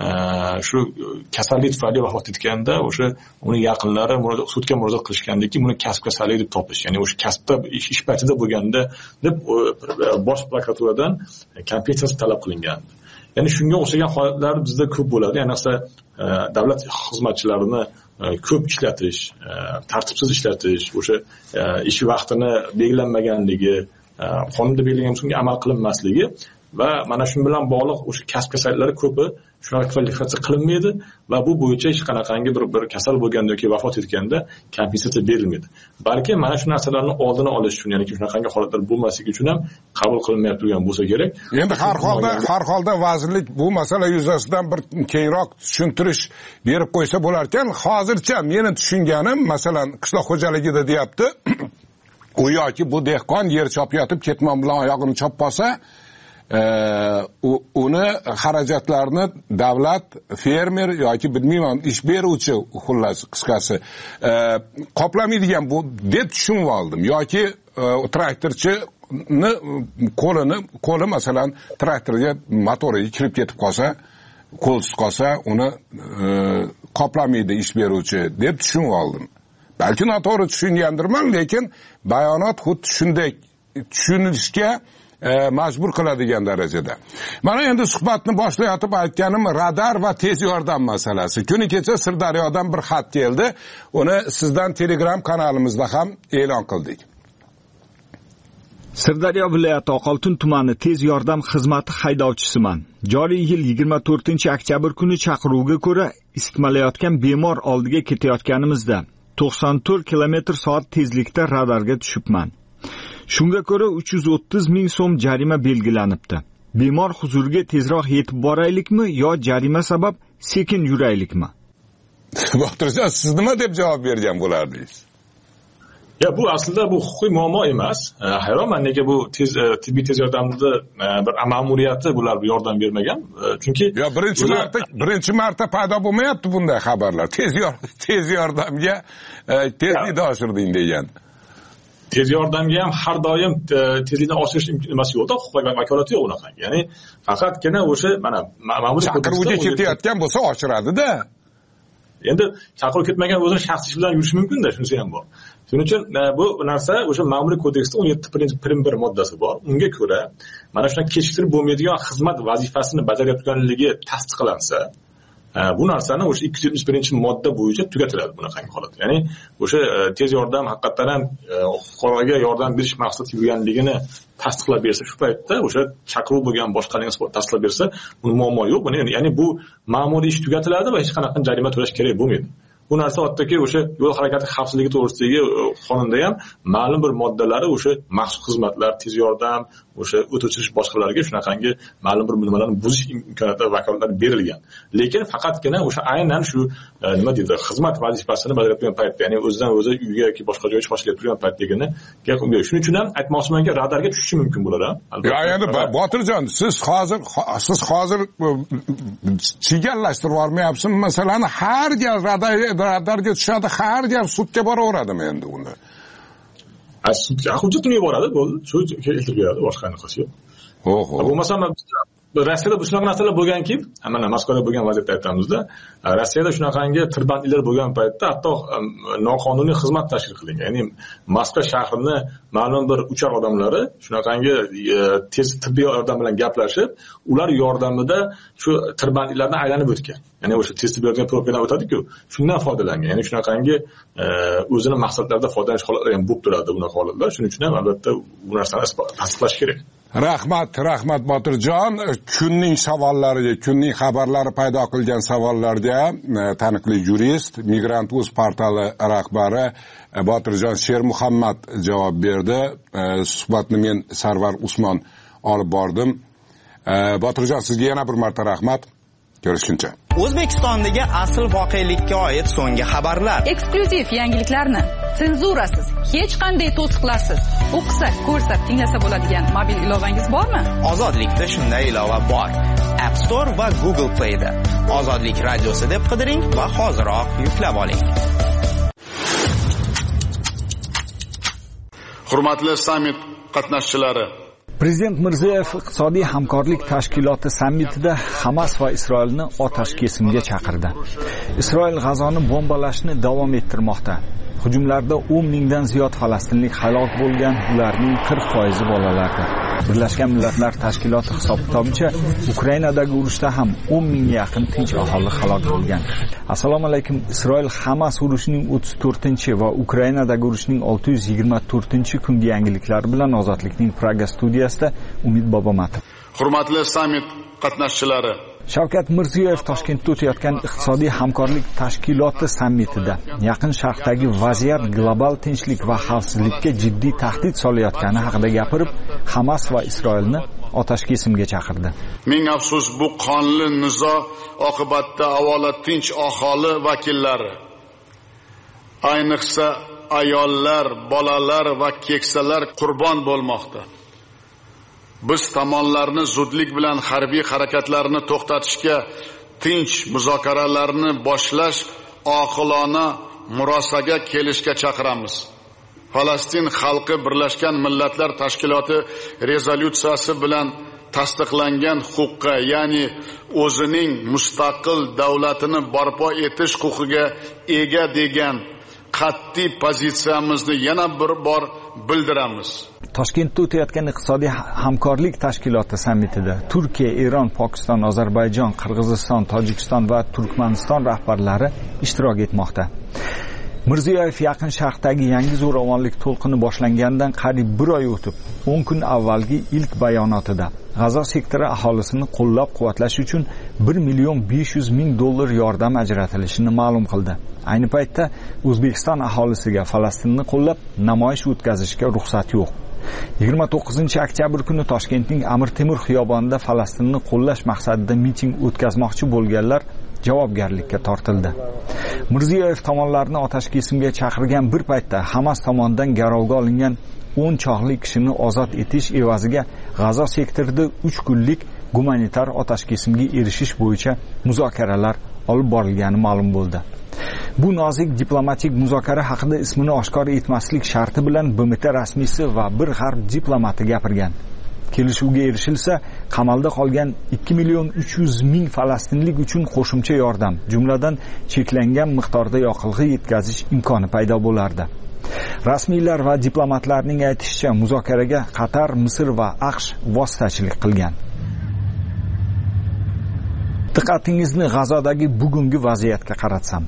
shu kasallik tufayli vafot etganda o'sha uni yaqinlari sudga murojaat qilishgandiki, buni kasb kasalligi deb topish, ya'ni o'sha kasbda ish paytida bo'lganda deb bosh prokuraturadan kompensatsiya talab qilingan. Ya'ni shunga o'xshagan holatlar bizda ko'p bo'ladi. Ayniqsa davlat xizmatchilarini ko'p ishlatish, tartibsiz ishlatish, o'sha ish vaqtini belgilanmaganligi, qonunda belgilangan usulga amal qilinmasligi va mana shu bilan bog'liq o'sha kasb kasalliklari ko'pi shunaqa kvalifikatsiya qilinmaydi va bu bo'yicha hech qanaqangi bir bir kasal bo'lganda yoki vafot etganda kompensatsiya berilmaydi. Balki mana shu narsalarning oldini olish uchun, ya'ni shunaqa holatlar bo'lmasligi uchun ham qabul qilinmayapti turgan bo'lsa kerak. Endi har holda har holda vazirlik bu masala yuzasidan bir kengroq tushuntirish berib qo'ysa bo'lar ekan. Hozircha meni tushunganim, masalan, qishloq xo'jaligida deyapti, u yoki bu dehqon yer chopyotib ketmon bilan oyog'ini chopposa, uni xarajatlarni davlat, fermer yoki bilmayman ish beruvchi, xullas qisqasi qoplamaydigan bu deb tushunib oldim. Yoki traktorchini qo'lini qo'li masalan traktorga motoriga kirib ketib qolsa, qo'lsiz qolsa, uni qoplamaydi ish beruvchi deb tushunib oldim. Balki noto'g'ri tushungandirman, lekin bayonot xuddi shunday tushunishga majbur qiladigan darajada. Mana endi suhbatni boshlayotib aytganim radar va tez yordam masalasi. Kuni kecha Sirdaryodan bir xat keldi. Uni sizdan Telegram kanalimizda ham e'lon qildik. Sirdaryo viloyati Oqoltin tumani tez yordam xizmati haydovchisiman. Joriy yil yigirma to'rtinchi oktyabr kuni chaqiruvga ko'ra isikmalayotgan bemor oldiga ketayotganimizda to'qson to'rt kilometr soat tezlikda radarga tushibman. Shunga ko'ra uch yuz o'ttiz ming so'm jarima belgilanibdi. Bemor huzuriga tezroq yetib boraylikmi yo jarima sabab sekin yuraylikmi? Botirjon, siz nima deb javob bergan bo'lardingiz? Ya bu aslida bu huquqiy muammo emas. Hayronman nega bu tez tibbiy tez yordamda bir ma'muriyati bular yordam bermagan. Chunki yo birinchi marta birinchi marta paydo bo'lmayapti bunday xabarlar. Tez yordam tez yordamga tezlikni oshirding degan. Tez yordamga ham har doim tezlikni oshirish nimasi yo'q-da, huquqiy vakolati yo'q unaqa. Ya'ni faqatgina o'sha mana ma'muriy chaqiruvga ketayotgan bo'lsa oshiradi-da. Endi chaqiruv ketmagan o'zini shaxsiy bilan yurish mumkin-da, shunisi ham bor. Shuning uchun bu narsa o'sha ma'muriy kodeksda o'n yetti prim bir moddasi bor. Unga ko'ra mana shunday kechiktirib bo'lmaydigan xizmat vazifasini bajarayotganligi tasdiqlansa, bu narsani o'sha ikki yuz yetmish birinchi modda bo'yicha tugatiladi bunaqangi holat. Ya'ni o'sha tez yordam haqiqatan ham fuqaroga yordam berish maqsadida yurganligini tasdiqlab bersa, shu paytda o'sha chaqiruv bo'lgan boshqalarning tasdiqlab bersa, uni muammo yo'q. Ya'ni bu ma'muriy ish tugatiladi va hech qanaqa jarima to'lash kerak bo'lmaydi. Bu narsa hattoki o'sha yo'l harakati xavfsizligi to'g'risidagi qonunda ham ma'lum bir moddalari o'sha maxsus xizmatlar, tez yordam, o'sha o't o'chirish boshqalarga shunaqangi ma'lum bir nimalarni buzish imkoniyati va vakolatlari berilgan. Lekin faqatgina o'sha aynan shu nima deydi, xizmat vazifasini bajarayotgan paytda, ya'ni o'zidan o'zi uyga yoki boshqa joyga chiqib turgan paytligini gap unga. Shuning uchun ham aytmoqchimanki, radarga tushishi mumkin bo'ladi. Albatta. Endi Botirjon, siz hozir siz hozir chigallashtirib olmayapsizmi? Masalan, har gal radar radarga tushadi, har gal sudga boraveradimi endi unda? A sudga hujjatini yuboradi, bo'ldi. Shu keltirib beradi, boshqa narsa yo'q. Oho. Bo'lmasa Rossiyada bu shunaqa narsalar bo'lganki, mana Moskvada bo'lgan vaziyatda aytamizda, Rossiyada shunaqangi tirbandliklar bo'lgan paytda hatto noqonuniy xizmat tashkil qilingan. Ya'ni Moskva shahrini ma'lum bir uchar odamlari shunaqangi tez tibbiy yordam bilan gaplashib, ular yordamida shu tirbandliklardan aylanib o'tgan. Ya'ni o'sha tez tibbiy yordam propiyadan o'tadi-ku, shundan foydalangan. Ya'ni shunaqangi o'zini maqsadlarida foydalanish holatlari ham bo'lib turadi bunaqa holatlar. Shuning uchun ham albatta bu narsani tasdiqlash kerak. Rahmat, rahmat Botirjon. Kunning savollariga, kunning xabarlari paydo qilgan savollarga taniqli jurist, Migrant.uz portali rahbari Botirjon Shermuhammad javob berdi. Suhbatni men Sarvar Usmon olib bordim. Botirjon, sizga yana bir marta rahmat. Ko'rishguncha. O'zbekistondagi asl voqelikka oid so'nggi xabarlar, eksklyuziv yangiliklarni senzurasiz, hech qanday to'siqlarsiz o'qisak, ko'rsak, tinglasa bo'ladigan mobil ilovangiz bormi? Ozodlikda shunday ilova bor. App Store va Google Play da. Ozodlik radiosi deb qidiring va hoziroq yuklab oling. Hurmatli sammit qatnashchilari, Prezident Mirziyoyev iqtisodiy hamkorlik tashkiloti sammitida Hamas va Isroilni otash kesimga chaqirdi. Isroil G'azoni bombalashni davom ettirmoqda. Hujumlarda o'n mingdan ziyod falastinlik halok bo'lgan, ularning qirq foizi bolalardir. Birlashgan Millatlar Tashkiloti hisob-kitobicha Ukrainadagi urushda ham o'n mingga yaqin tinch aholi halok bo'lgan. Assalomu alaykum. Isroil Hamas urushining o'ttiz to'rtinchi va Ukrainadagi urushining olti yuz yigirma to'rtinchi kungi yangiliklari bilan Ozodlikning Praga studiyasida Umid Bobomatov. Hurmatli sammit qatnashchilari, Shavkat Mirziyoyev Toshkentda o'tayotgan iqtisodiy hamkorlik tashkiloti sammitida Yaqin Sharqdagi vaziyat global tinchlik va xavfsizlikka jiddiy tahdid solayotgani haqida gapirib, Hamas va Isroilni otash kesimga chaqirdi. Ming afsus, bu qonli nizo oqibatida avvalo tinch aholi vakillari, ayniqsa ayollar, bolalar va keksalar qurbon bo'lmoqda. Biz tomonlarni zudlik bilan harbiy harakatlarni to'xtatishga, tinch muzokaralarni boshlash, oqilona murosaga kelishga chaqiramiz. Falastin xalqi Birlashgan Millatlar Tashkiloti rezolyutsiyasi bilan tasdiqlangan huquqqa, ya'ni o'zining mustaqil davlatini barpo etish huquqiga ega degan qat'iy pozitsiyamizni yana bir bor bildiramiz. Toshkentda o'tayotgan iqtisodiy hamkorlik tashkiloti sammitida Turkiya, Eron, Pokiston, Ozarbayjon, Qirg'iziston, Tojikiston va Turkmaniston rahbarlari ishtirok etmoqda. Mirziyoyev Yaqin Sharqdagi yangi zo'ravonlik to'lqini boshlangandan qariyb bir oy o'tib, o'n kun avvalgi ilk bayonotida G'azo sektori aholisini qo'llab-quvvatlash uchun bir million besh yuz ming dollar yordam ajratilishini ma'lum qildi. Ayni paytda O'zbekiston aholisiga Falastinni qo'llab namoyish o'tkazishga ruxsat yo'q. yigirma to'qqizinchi oktyabr kuni Toshkentning Amir Temur xiyobonida Falastinni qo'llash maqsadida miting o'tkazmoqchi bo'lganlar javobgarlikka tortildi. Mirziyoyev tomonlarni otashkesimga chaqirgan bir paytda Hamas tomonidan garovga olingan o'n chog'li kishini ozod etish evaziga G'azo sektorida uch kunlik gumanitar otashkesimga erishish bo'yicha muzokaralar olib borilgani ma'lum bo'ldi. Bu nozik diplomatik muzokara haqida ismini oshkor etmaslik sharti bilan B M T rasmiysi va bir g'arb diplomati gapirgan. Kelishuvga erishilsa, qamalda qolgan ikki million uch yuz ming falastinlik uchun qo'shimcha yordam, jumladan cheklangan miqdorda yoqilg'i yetkazish imkoni paydo bo'lardi. Rasmiylar va diplomatlarning aytishicha, muzokaraga Qatar, Misr va AQSh vositachilik qilgan. Diqqatingizni G'azodagi bugungi vaziyatga qaratsam.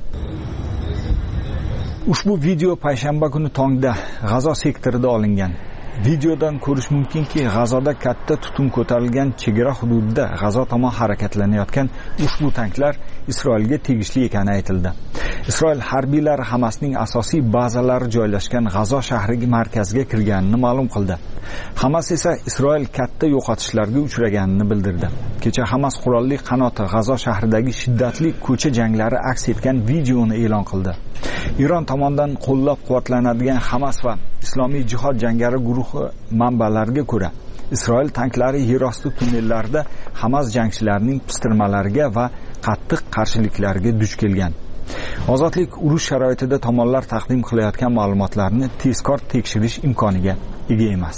Ushbu video payshanba kuni tongda G'azo sektorida olingan. Videodan ko'rish mumkinki, G'azoda katta tutun ko'tarilgan chegara hududida G'azo tomon harakatlanayotgan ushbu tanklar Isroilga tegishli ekani aytildi. Isroil harbiylari Hamasning asosiy bazalari joylashgan G'azo shahriga markaziga kirganini ma'lum qildi. Hamas esa Isroil katta yo'qotishlarga uchraganini bildirdi. Kecha Hamas qurolli qanoti G'azo shahridagi shiddatli ko'cha janglari aks etgan videoni e'lon qildi. Iron tomonidan qo'llab-quvvatlanadigan Hamas va Islomiy jihod jangari guruhi manbalariga ko'ra, Isroil tanklari yerosti tunnellarida Hamas jangchilarining pistirmalariga va qattiq qarshiliklarga duch kelgan. Ozodlik urush sharoitida tomonlar taqdim qilayotgan ma'lumotlarni tezkor tekshirish imkoniga ega emas.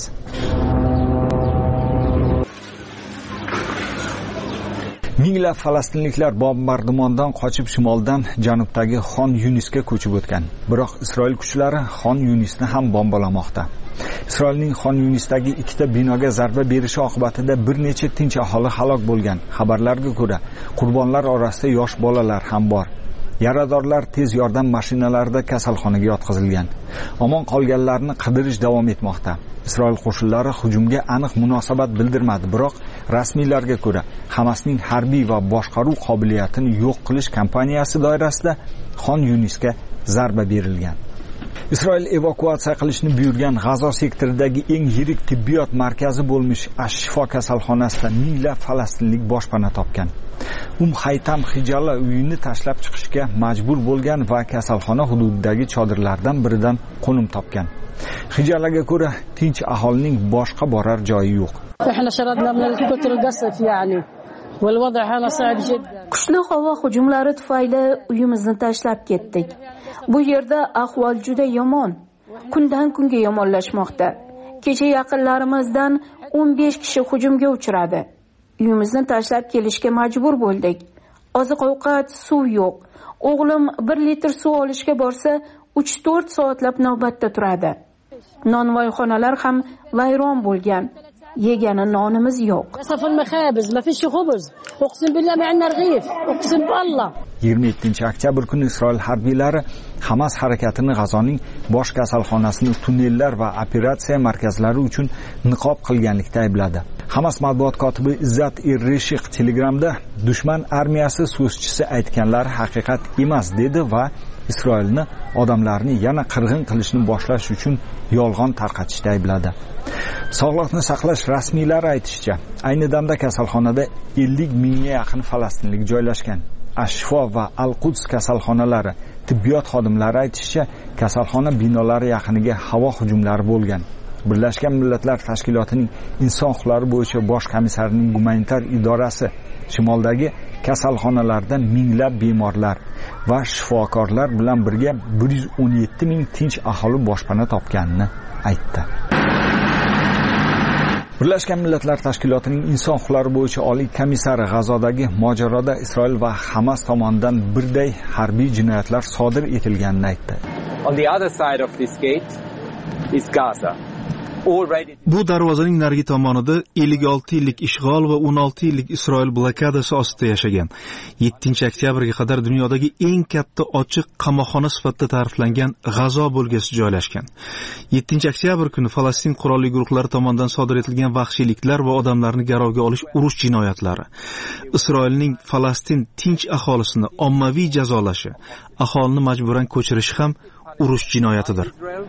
Minglab falastinliklar bombardimondan qochib shimoldan janubdagi Xon Yunisga ko'chib o'tgan. Biroq Isroil kuchlari Xon Yunisni ham bombalamoqda. Isroilning Xon Yunisdagi ikkita binoga zarba berishi oqibatida bir necha tinch aholi halok bo'lgan. Xabarlarga ko'ra, qurbonlar orasida yosh bolalar ham bor. Yaradorlar tez yordam mashinalarida kasalxonaga yotqizilgan. Omon qolganlarni qidirish davom etmoqda. Isroil qo'shinlari hujumga aniq munosabat bildirmadi, biroq rasmiylarga ko'ra, Hamasning harbiy va boshqaruv qobiliyatini yo'q qilish kampaniyasi doirasida Xon Yunisga zarba berilgan. Isroil evakuatsiya qilishni buyurgan G'azo sektoridagi eng yirik tibbiyot markazi bo'lmish Ash-Shifo kasalxonasida minglab falastinlik boshpana topgan. Um Haytam Hijala uyini tashlab chiqishga majbur bo'lgan va kasalxona hududidagi chodirlardan biridan qo'nim topgan. Hijalaga ko'ra, tinch aholining boshqa borar joyi yo'q. Kuchli havo hujumlari tufayli uyimizni tashlab ketdik. Bu yerda ahvol juda yomon. Kundan kunga yomonlashmoqda. Kecha yaqinlarimizdan o'n besh kishi hujumga uchradi. Uyimizni tashlab kelishga majbur bo'ldik. Oziq-ovqat, suv yo'q. O'g'lim bir litr suv olishga borsa, uch to'rt soatlab navbatda turadi. Nonvoyxonalar ham vayron bo'lgan. Yegani nonimiz yo'q. yigirma yettinchi oktyabr kuni Isroil harbiylari Hamas harakatini G'azoning bosh kasalxonasini tunnellar va operatsiya markazlari uchun niqob qilganlikda aybladi. Hamas matbuot kotibi Izzat Irreshiq Telegramda dushman armiyasi so'zchisi aytganlari haqiqat emas dedi va Isroilni odamlarni yana qirg'in qilishni boshlash uchun yolg'on tarqatishda aybladi. Sog'liqni saqlash rasmiylari aytishicha, ayni damda kasalxonada ellik mingga yaqin falastinlik joylashgan. Ash-Shifo va Al-Quds kasalxonalari tibbiyot xodimlari aytishicha, kasalxona binolari yaqiniga havo hujumlari bo'lgan. Birlashgan Millatlar Tashkilotining inson huquqlari bo'yicha bosh komissarining gumanitar idorasi shimoldagi kasalxonalarda minglab bemorlar va shifokorlar bilan birga bir yuz o'n yetti ming tinch aholi boshpana topganini aytdi. Birlashgan Millatlar Tashkilotining inson huquqlari bo'yicha oliy komissari G'azodagi mojaroda Isroil va Hamas tomonidan birday harbiy jinoyatlar sodir etilganini aytdi. On the other side of this gate is Gaza. Bu darvozaning narigi tomonida ellik olti yillik ishg'ol va o'n olti yillik Isroil blokadasi ostida yashagan. yettinchi oktyabrga qadar dunyodagi eng katta ochiq qamoqxona sifatida ta'riflangan G'azo bo'lgasi joylashgan. yettinchi oktyabr kuni Falastin qurolli guruhlari tomonidan sodir etilgan vahshiyliklar va odamlarni garovga olish urush jinoyatlari, Isroilning Falastin tinch aholisini ommaviy jazolashi, aholini majburan ko'chirishi ham urush jinoyatidir.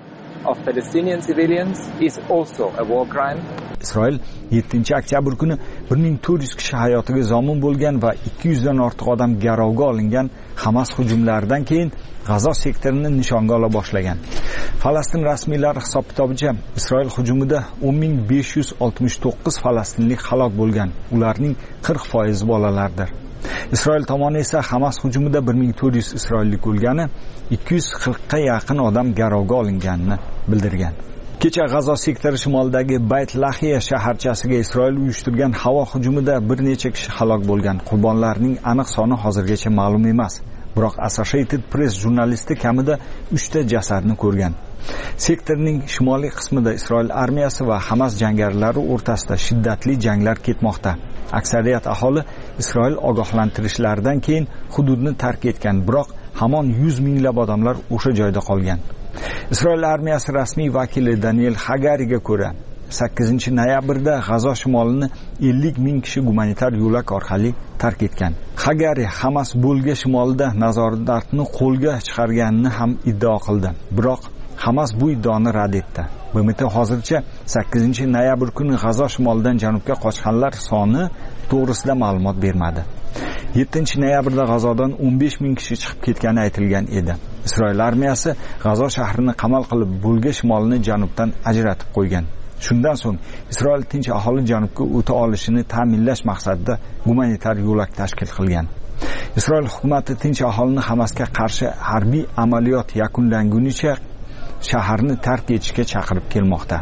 Of Palestinian civilians is also a war crime. Isroil yettinchi oktyabr kuni bir ming to'rt yuz kishi hayotiga zomin bo'lgan va ikki yuz dan ortiq odam garovga olingan Hamas hujumlaridan keyin G'azo sektorini nishonga ola boshlagan. Falastin rasmiylari hisob-kitobicha Isroil hujumida o'n ming besh yuz oltmish to'qqiz falastinlik halok bo'lgan. Ularning qirq foizi bolalardir. Isroil tomoni esa Hamas hujumida bir ming to'rt yuz isroillik o'lgani, ikki yuz qirqqa yaqin odam garovga olinganini bildirgan. Kecha G'azo sektori shimolidagi Bayt Lahiya shaharchasiga Isroil uyushtirgan havo hujumida bir necha kishi halok bo'lgan. Qurbonlarning aniq soni hozirgacha ma'lum emas. Biroq Associated Press jurnalisti kamida uchta jasadni ko'rgan. Sektorning shimoliy qismida Isroil armiyasi va Hamas jangarilari o'rtasida shiddatli janglar ketmoqda. Aksariyat aholi Isroil ogohlantirishlaridan keyin hududni tark etgan, biroq hamon yuz minglab odamlar o'sha joyda qolgan. Isroil armiyasi rasmiy vakili Daniel Hagariga ko'ra, sakkizinchi noyabrda G'azo shimolini ellik ming kishi gumanitar yo'lak orqali tark etgan. Hagari Hamas bo'lga shimolida nazoratni qo'lga chiqarganini ham iddao qildi. Biroq Hamas bu iddaoni rad etdi. B M T hozircha sakkizinchi noyabr kuni G'azo shimolidan janubga qochganlar soni to'g'risida ma'lumot bermadi. yettinchi noyabrda G'azodan o'n besh ming kishi chiqib ketgani aytilgan edi. Isroil armiyasi G'azo shahrini qamal qilib, bo'lga shimolini janubdan ajratib qo'ygan. Shundan so'ng Isroil tinch aholi janubga o'ta olishini ta'minlash maqsadida gumanitar yo'lak tashkil qilgan. Isroil hukumati tinch aholini Hamasga qarshi harbiy amaliyot yakunlangunicha shaharni tark etishga chaqirib kelmoqda.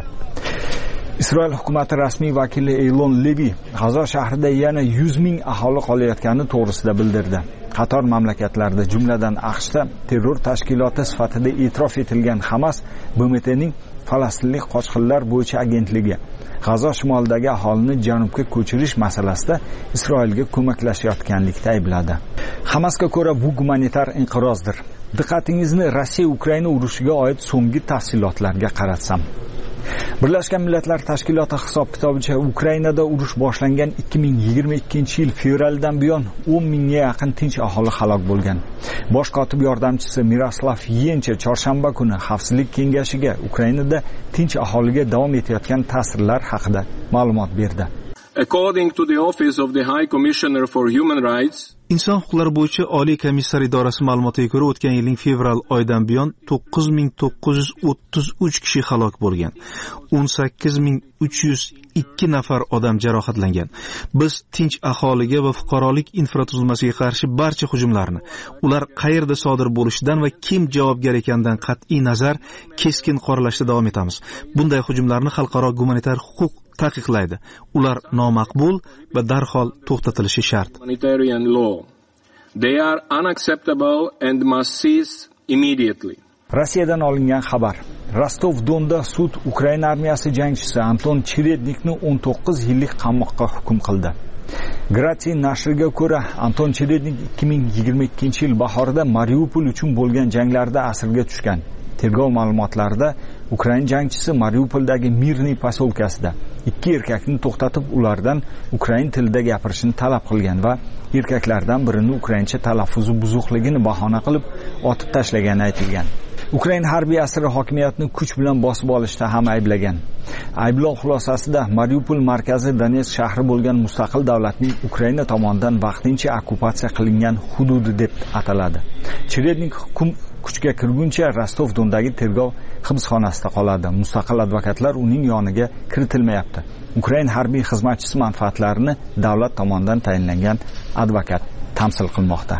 Isroil hukumati rasmiy vakili Eylon Levi G'azo shahrida yana yuz ming aholi qolayotgani to'g'risida bildirdi. Qator mamlakatlarda, jumladan AQShda terror tashkiloti sifatida e'tirof etilgan Hamas B M T'ning falastinlik qochqinlar bo'yicha agentligi G'azo shimolidagi aholini janubga ko'chirish masalasida Isroilga ko'maklashayotganlikda aybladi. Hamasga ko'ra bu gumanitar inqirozdir. Diqqatingizni Rossiya Ukraina urushiga oid so'nggi tafsilotlarga qaratsam. Birlashgan Millatlar Tashkiloti hisob-kitobicha Ukrainada urush boshlangan ikki ming yigirma ikkinchi yil fevraldan buyon o'n mingga yaqin tinch aholi halok bo'lgan. Bosh kotib yordamchisi Miroslav Yencha chorshanba kuni Xavfsizlik kengashiga Ukrainada tinch aholiga davom etayotgan ta'sirlar haqida ma'lumot berdi. According to the Office of the High Commissioner for Human Rights, Inson huquqlari bo'yicha Oliy komissar idorasi ma'lumotiga ko'ra, o'tgan yilning fevral oyidan buyon to'qqiz ming to'qqiz yuz o'ttiz uch kishi halok bo'lgan. o'n sakkiz ming uch yuz ikki nafar odam jarohatlangan. Biz tinch aholiga va fuqarolik infratuzilmasiga qarshi barcha hujumlarni, ular qayerda sodir bo'lishidan va kim javobgar ekanidan qat'iy nazar keskin qoralashda davom etamiz. Bunday hujumlarni xalqaro gumanitar huquq taqiqlaydi. Ular nomaqbul va darhol to'xtatilishi shart. They are unacceptable and must cease immediately. Rossiyadan olingan xabar. Rostov-Donda sud Ukraina armiyasi jangchisi Anton Cherednikni o'n to'qqiz yillik qamoqqa hukm qildi. Grati nashriga ko'ra, Anton Cherednik ikki ming yigirma ikkinchi yil bahorida Mariupol uchun bo'lgan janglarda asirga tushgan. Tergov ma'lumotlarida Ukraina jangchisi Mariupoldagi Mirniy poselkasida ikki erkakni to'xtatib, ulardan ukrain tilida gapirishni talab qilgan va erkaklardan birini ukraincha talaffuzi buzuqligini bahona qilib otib tashlagani aytilgan. Ukraina harbiy asiri hokimiyatni kuch bilan bosib olishda ham ayblagan. Ayblov xulosasida Mariupol markazi Donetsk shahri bo'lgan mustaqil davlatning Ukraina tomonidan vaqtincha okkupatsiya qilingan hududi deb ataladi. Cherednik hukm kuchga kirguncha Rostov-Dondagi tergov hibsxonasida qoladi. Mustaqil advokatlar uning yoniga kiritilmayapti. Ukraina harbiy xizmatchisi manfaatlarini davlat tomonidan tayinlangan advokat tamsil qilmoqda.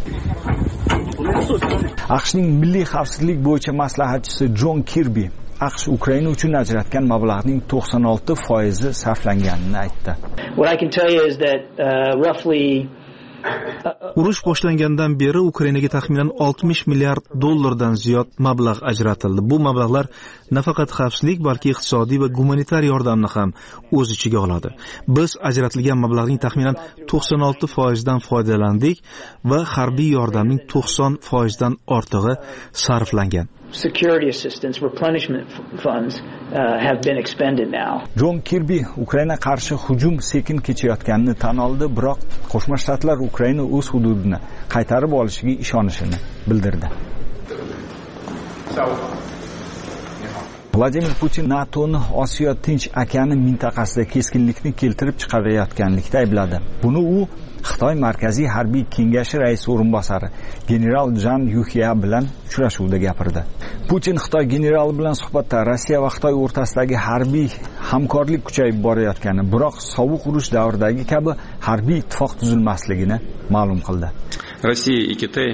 AQShning milliy xavfsizlik bo'yicha maslahatchisi Jon Kirbi AQSh Ukraina uchun ajratgan mablag'ning to'qson olti foizi sarflanganini aytdi. What I can tell you is that uh, roughly Urush boshlangandan beri Ukrainaga taxminan oltmish milliard dollardan ziyod mablag' ajratildi. Bu mablag'lar nafaqat xavfsizlik, balki iqtisodiy va gumanitar yordamni ham o'z ichiga oladi. Biz ajratilgan mablag'ning taxminan to'qson olti foizidan foydalandik va harbiy yordamning to'qson foizdan ortig'i sarflangan. Security assistance replenishment funds uh, have been expended now. Jon Kirbi Ukraina qarshi hujum sekin kechayotganini tan oldi, biroq Qo'shma Shtatlar Ukraina o'z hududini qaytarib olishiga ishonishini bildirdi. Vladimir Putin NATOni Osiyo Tinch okeani mintaqasida keskinlikni keltirib chiqarayotganlikda aybladi. Buni u Xitoy Markaziy harbiy kengashi raisi o'rinbosari general Jan Yuxia bilan uchrashuvda gapirdi. Putin Xitoy generali bilan suhbatda Rossiya va Xitoy o'rtasidagi harbiy hamkorlik kuchayib borayotgani, biroq sovuq urush davridagi kabi harbiy ittifoq tuzilmasligini ma'lum qildi. Rossiya va Xitoy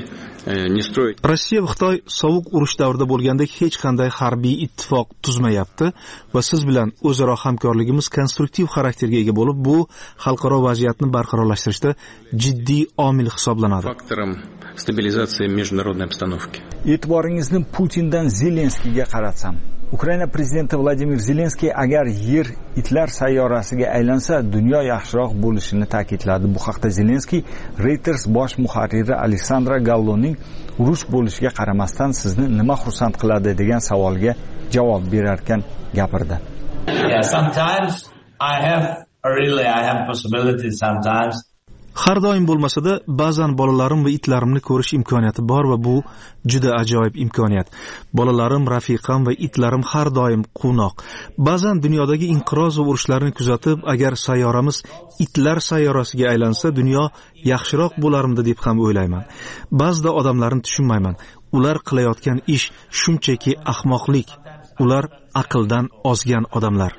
Rossiya va Xitoy sovuq urush davrida bo'lgandek hech qanday harbiy ittifoq tuzmayapti va siz bilan o'zaro hamkorligimiz konstruktiv xarakterga ega bo'lib, bu xalqaro vaziyatni barqarorlashtirishda jiddiy omil hisoblanadi. Faktorim stabilizatsiya международной обстановки. E'tiboringizni Putindan Zelenskiyga qaratsam, Ukraina prezidenti Vladimir Zelenskiy agar yer itlar sayyorasiga aylansa, dunyo yaxshiroq bo'lishini ta'kidladi. Bu haqda Zelenskiy Reuters bosh muharriri Alexandra Galloning urush bo'lishiga qaramasdan sizni nima xursand qiladi degan savolga javob berarkan gapirdi. Yeah, sometimes I have really I have possibilities sometimes. Har doim bo'lmasa-da, ba'zan bolalarim va itlarimni ko'rish imkoniyati bor va bu juda ajoyib imkoniyat. Bolalarim, rafiqam va itlarim har doim quvnoq. Ba'zan dunyodagi inqiroz va urushlarni kuzatib, agar sayyoramiz itlar sayyorasiga aylansa, dunyo yaxshiroq bo'larmidi deb ham o'ylayman. Ba'zida odamlarni tushunmayman. Ular qilayotgan ish shunchaki ahmoqlik. Ular aqldan ozgan odamlar.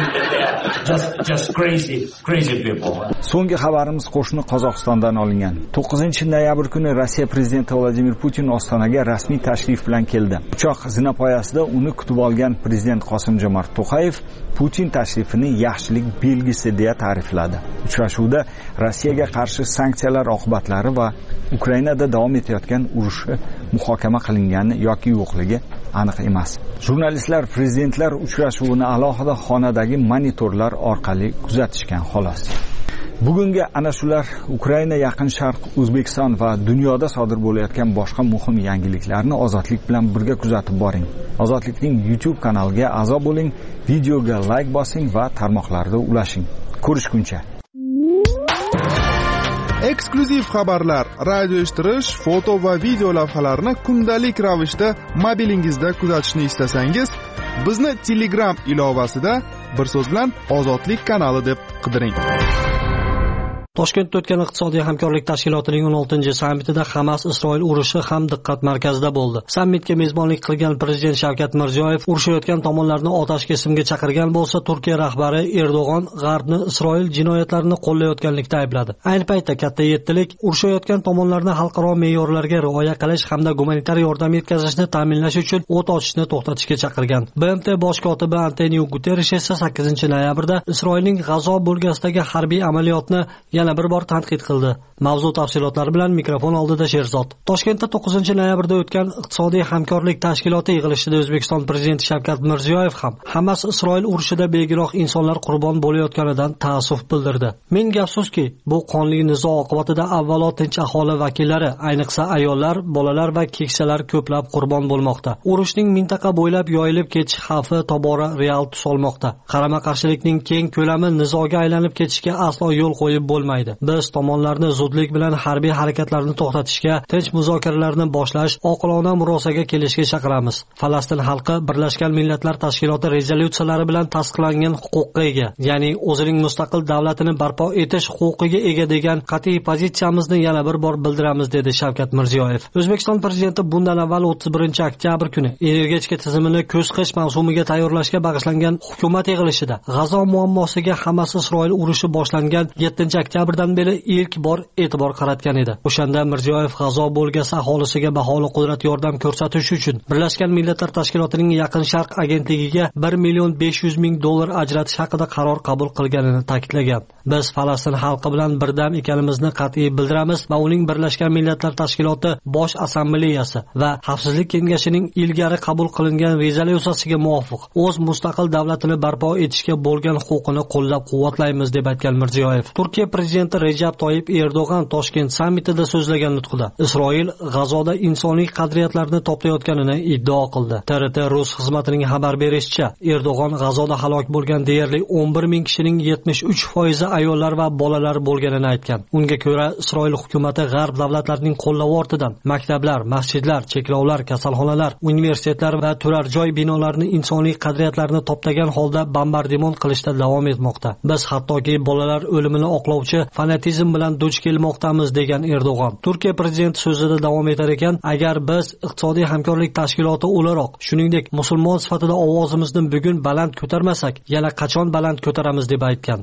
Just, just crazy, crazy people. So'nggi xabarimiz qo'shni Qozog'istondan olingan. to'qqizinchi noyabr kuni Rossiya prezidenti Vladimir Putin Ostonaga rasmiy tashrif bilan keldi. Uchoq zinapoyasida uni kutib olgan prezident Qosim-Jomart To'qayev Putin tashrifini yaxshilik belgisi deya ta'rifladi. Uchrashuvda Rossiyaga qarshi sanksiyalar oqibatlari va Ukrainada davom etayotgan urushi muhokama qilingani yoki yo'qligi aniq emas. Jurnalistlar prezidentlar uchrashuvini alohida xonadagi monitorlar orqali kuzatishgan xolos. Bugungi ana shular Ukraina, Yaqin Sharq, O'zbekiston va dunyoda sodir bo'layotgan boshqa muhim yangiliklarni Ozodlik bilan birga kuzatib boring. Ozodlikning YouTube kanaliga a'zo bo'ling, videoga like bosing va tarmoqlarda ulashing. Ko'rishguncha. Eksklyuziv xabarlar, radio eshittirish, foto va video lavhalarni kundalik ravishda mobilingizda kuzatishni istasangiz, bizni Telegram ilovasida bir so'z bilan Ozodlik kanali deb qidiring. Toshkentda o'tgan iqtisodiy hamkorlik tashkilotining o'n oltinchi sammitida Hamas Isroil urushi ham diqqat markazida bo'ldi. Sammitga mezbonlik qilgan prezident Shavkat Mirziyoyev urushayotgan tomonlarni otash kesimga chaqirgan bo'lsa, Turkiya rahbari Erdo'g'on G'arbni Isroil jinoyatlarini qo'llayotganlikda aybladi. Ayni paytda katta yettilik urushayotgan tomonlarni xalqaro me'yorlarga rioya qilish hamda gumanitar yordam yetkazishni ta'minlash uchun o't ochishni to'xtatishga chaqirgan. B M T bosh kotibi Antonio Guterres esa sakkizinchi noyabrda Isroilning G'azo bo'lkasidagi harbiy amaliyotni yana bir bor tanqid qildi. Mavzu tafsilotlari bilan mikrofon oldida Sherzod. Toshkentda to'qqizinchi noyabrda o'tgan iqtisodiy hamkorlik tashkiloti yig'ilishida O'zbekiston prezidenti Shavkat Mirziyoyev ham Hamas Isroil urushida begunoh insonlar qurbon bo'layotganidan ta'assuf bildirdi. Menga afsuski, bu qonli nizo oqibatida avvalo tinch aholi vakillari, ayniqsa ayollar, bolalar va keksalar ko'plab qurbon bo'lmoqda. Urushning mintaqa bo'ylab yoyilib ketish xavfi tobora real tus olmoqda. Qarama-qarshilikning keng ko'lami nizoga aylanib ketishiga aslo yo'l qo'yib bo'lmaydi. Biz tomonlarni zudlik bilan harbiy harakatlarni to'xtatishga, tinch muzokaralarni boshlash, oqilona murosaga kelishga chaqiramiz. Falastin xalqi Birlashgan Millatlar Tashkiloti rezolyutsiyalari bilan tasdiqlangan huquqqa ega, ya'ni o'zining mustaqil davlatini barpo etish huquqiga ega degan qat'iy pozitsiyamizni yana bir bor bildiramiz, dedi Shavkat Mirziyoyev. O'zbekiston prezidenti bundan avval o'ttiz birinchi oktyabr kuni energetika tizimini kuz-qish mavsumiga tayyorlashga bag'ishlangan hukumat yig'ilishida G'azo muammosiga Hamas Isroil urushi boshlangan yettinchi oktyabr dekabrdan beri ilk bor e'tibor qaratgan edi. O'shanda Mirziyoyev G'azo bo'lgasi aholisiga baholi qudrat yordam ko'rsatish uchun Birlashgan Millatlar Tashkilotining Yaqin Sharq agentligiga bir million besh yuz ming dollar ajratish haqida qaror qabul qilganini ta'kidlagan. Biz Falastin xalqi bilan birdam ekanimizni qat'iy bildiramiz va uning Birlashgan Millatlar Tashkiloti Bosh Assambleyasi va Xavfsizlik kengashining ilgari qabul qilingan rezolyutsiyasiga muvofiq o'z mustaqil davlatini barpo etishga bo'lgan huquqini qo'llab-quvvatlaymiz deb aytgan Mirziyoyev. Turkiya prezidenti Rejab Toyyib Erdo'g'an Toshkent sammitida so'zlagan nutqida Isroil G'azoda insoniy qadriyatlarni toplayotganini iddao qildi. T R T Rus xizmatining xabar berishicha, Erdo'g'an G'azoda halok bo'lgan deyarli o'n bir ming kishining yetmish uch foizi ayollar va bolalar bo'lganini aytgan. Unga ko'ra, Isroil hukumatı g'arb davlatlarining qo'llavi ortidan maktablar, masjidlar, cheklovlar, kasalxonalar, universitetlar va turar joy binolarini insoniy qadriyatlarni toptagan holda bombardimon qilishda davom etmoqda. Biz hattoki bolalar o'limini oqlovchi fanatizm bilan duch kelmoqdamiz degan Erdo'g'an. Turkiya prezidenti so'zida davom etar ekan, agar biz iqtisodiy hamkorlik tashkiloti o'laroq, shuningdek musulmon sifatida ovozimizni bugun baland ko'tarmasak, yana qachon baland ko'taramiz deb aytgan.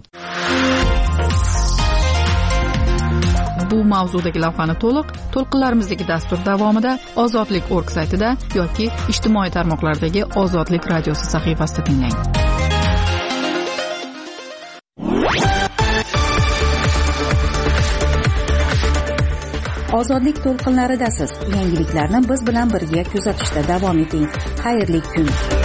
Bu mavzudagi lavhani to'liq to'lqinlarimizdagi dastur davomida ozodlik точка org saytida yoki ijtimoiy tarmoqlardagi Ozodlik radiosi sahifasida tinglang. Ozodlik to'lqinlaridasiz. Yangiliklarni biz bilan birga kuzatishda davom eting. Xayrli kun.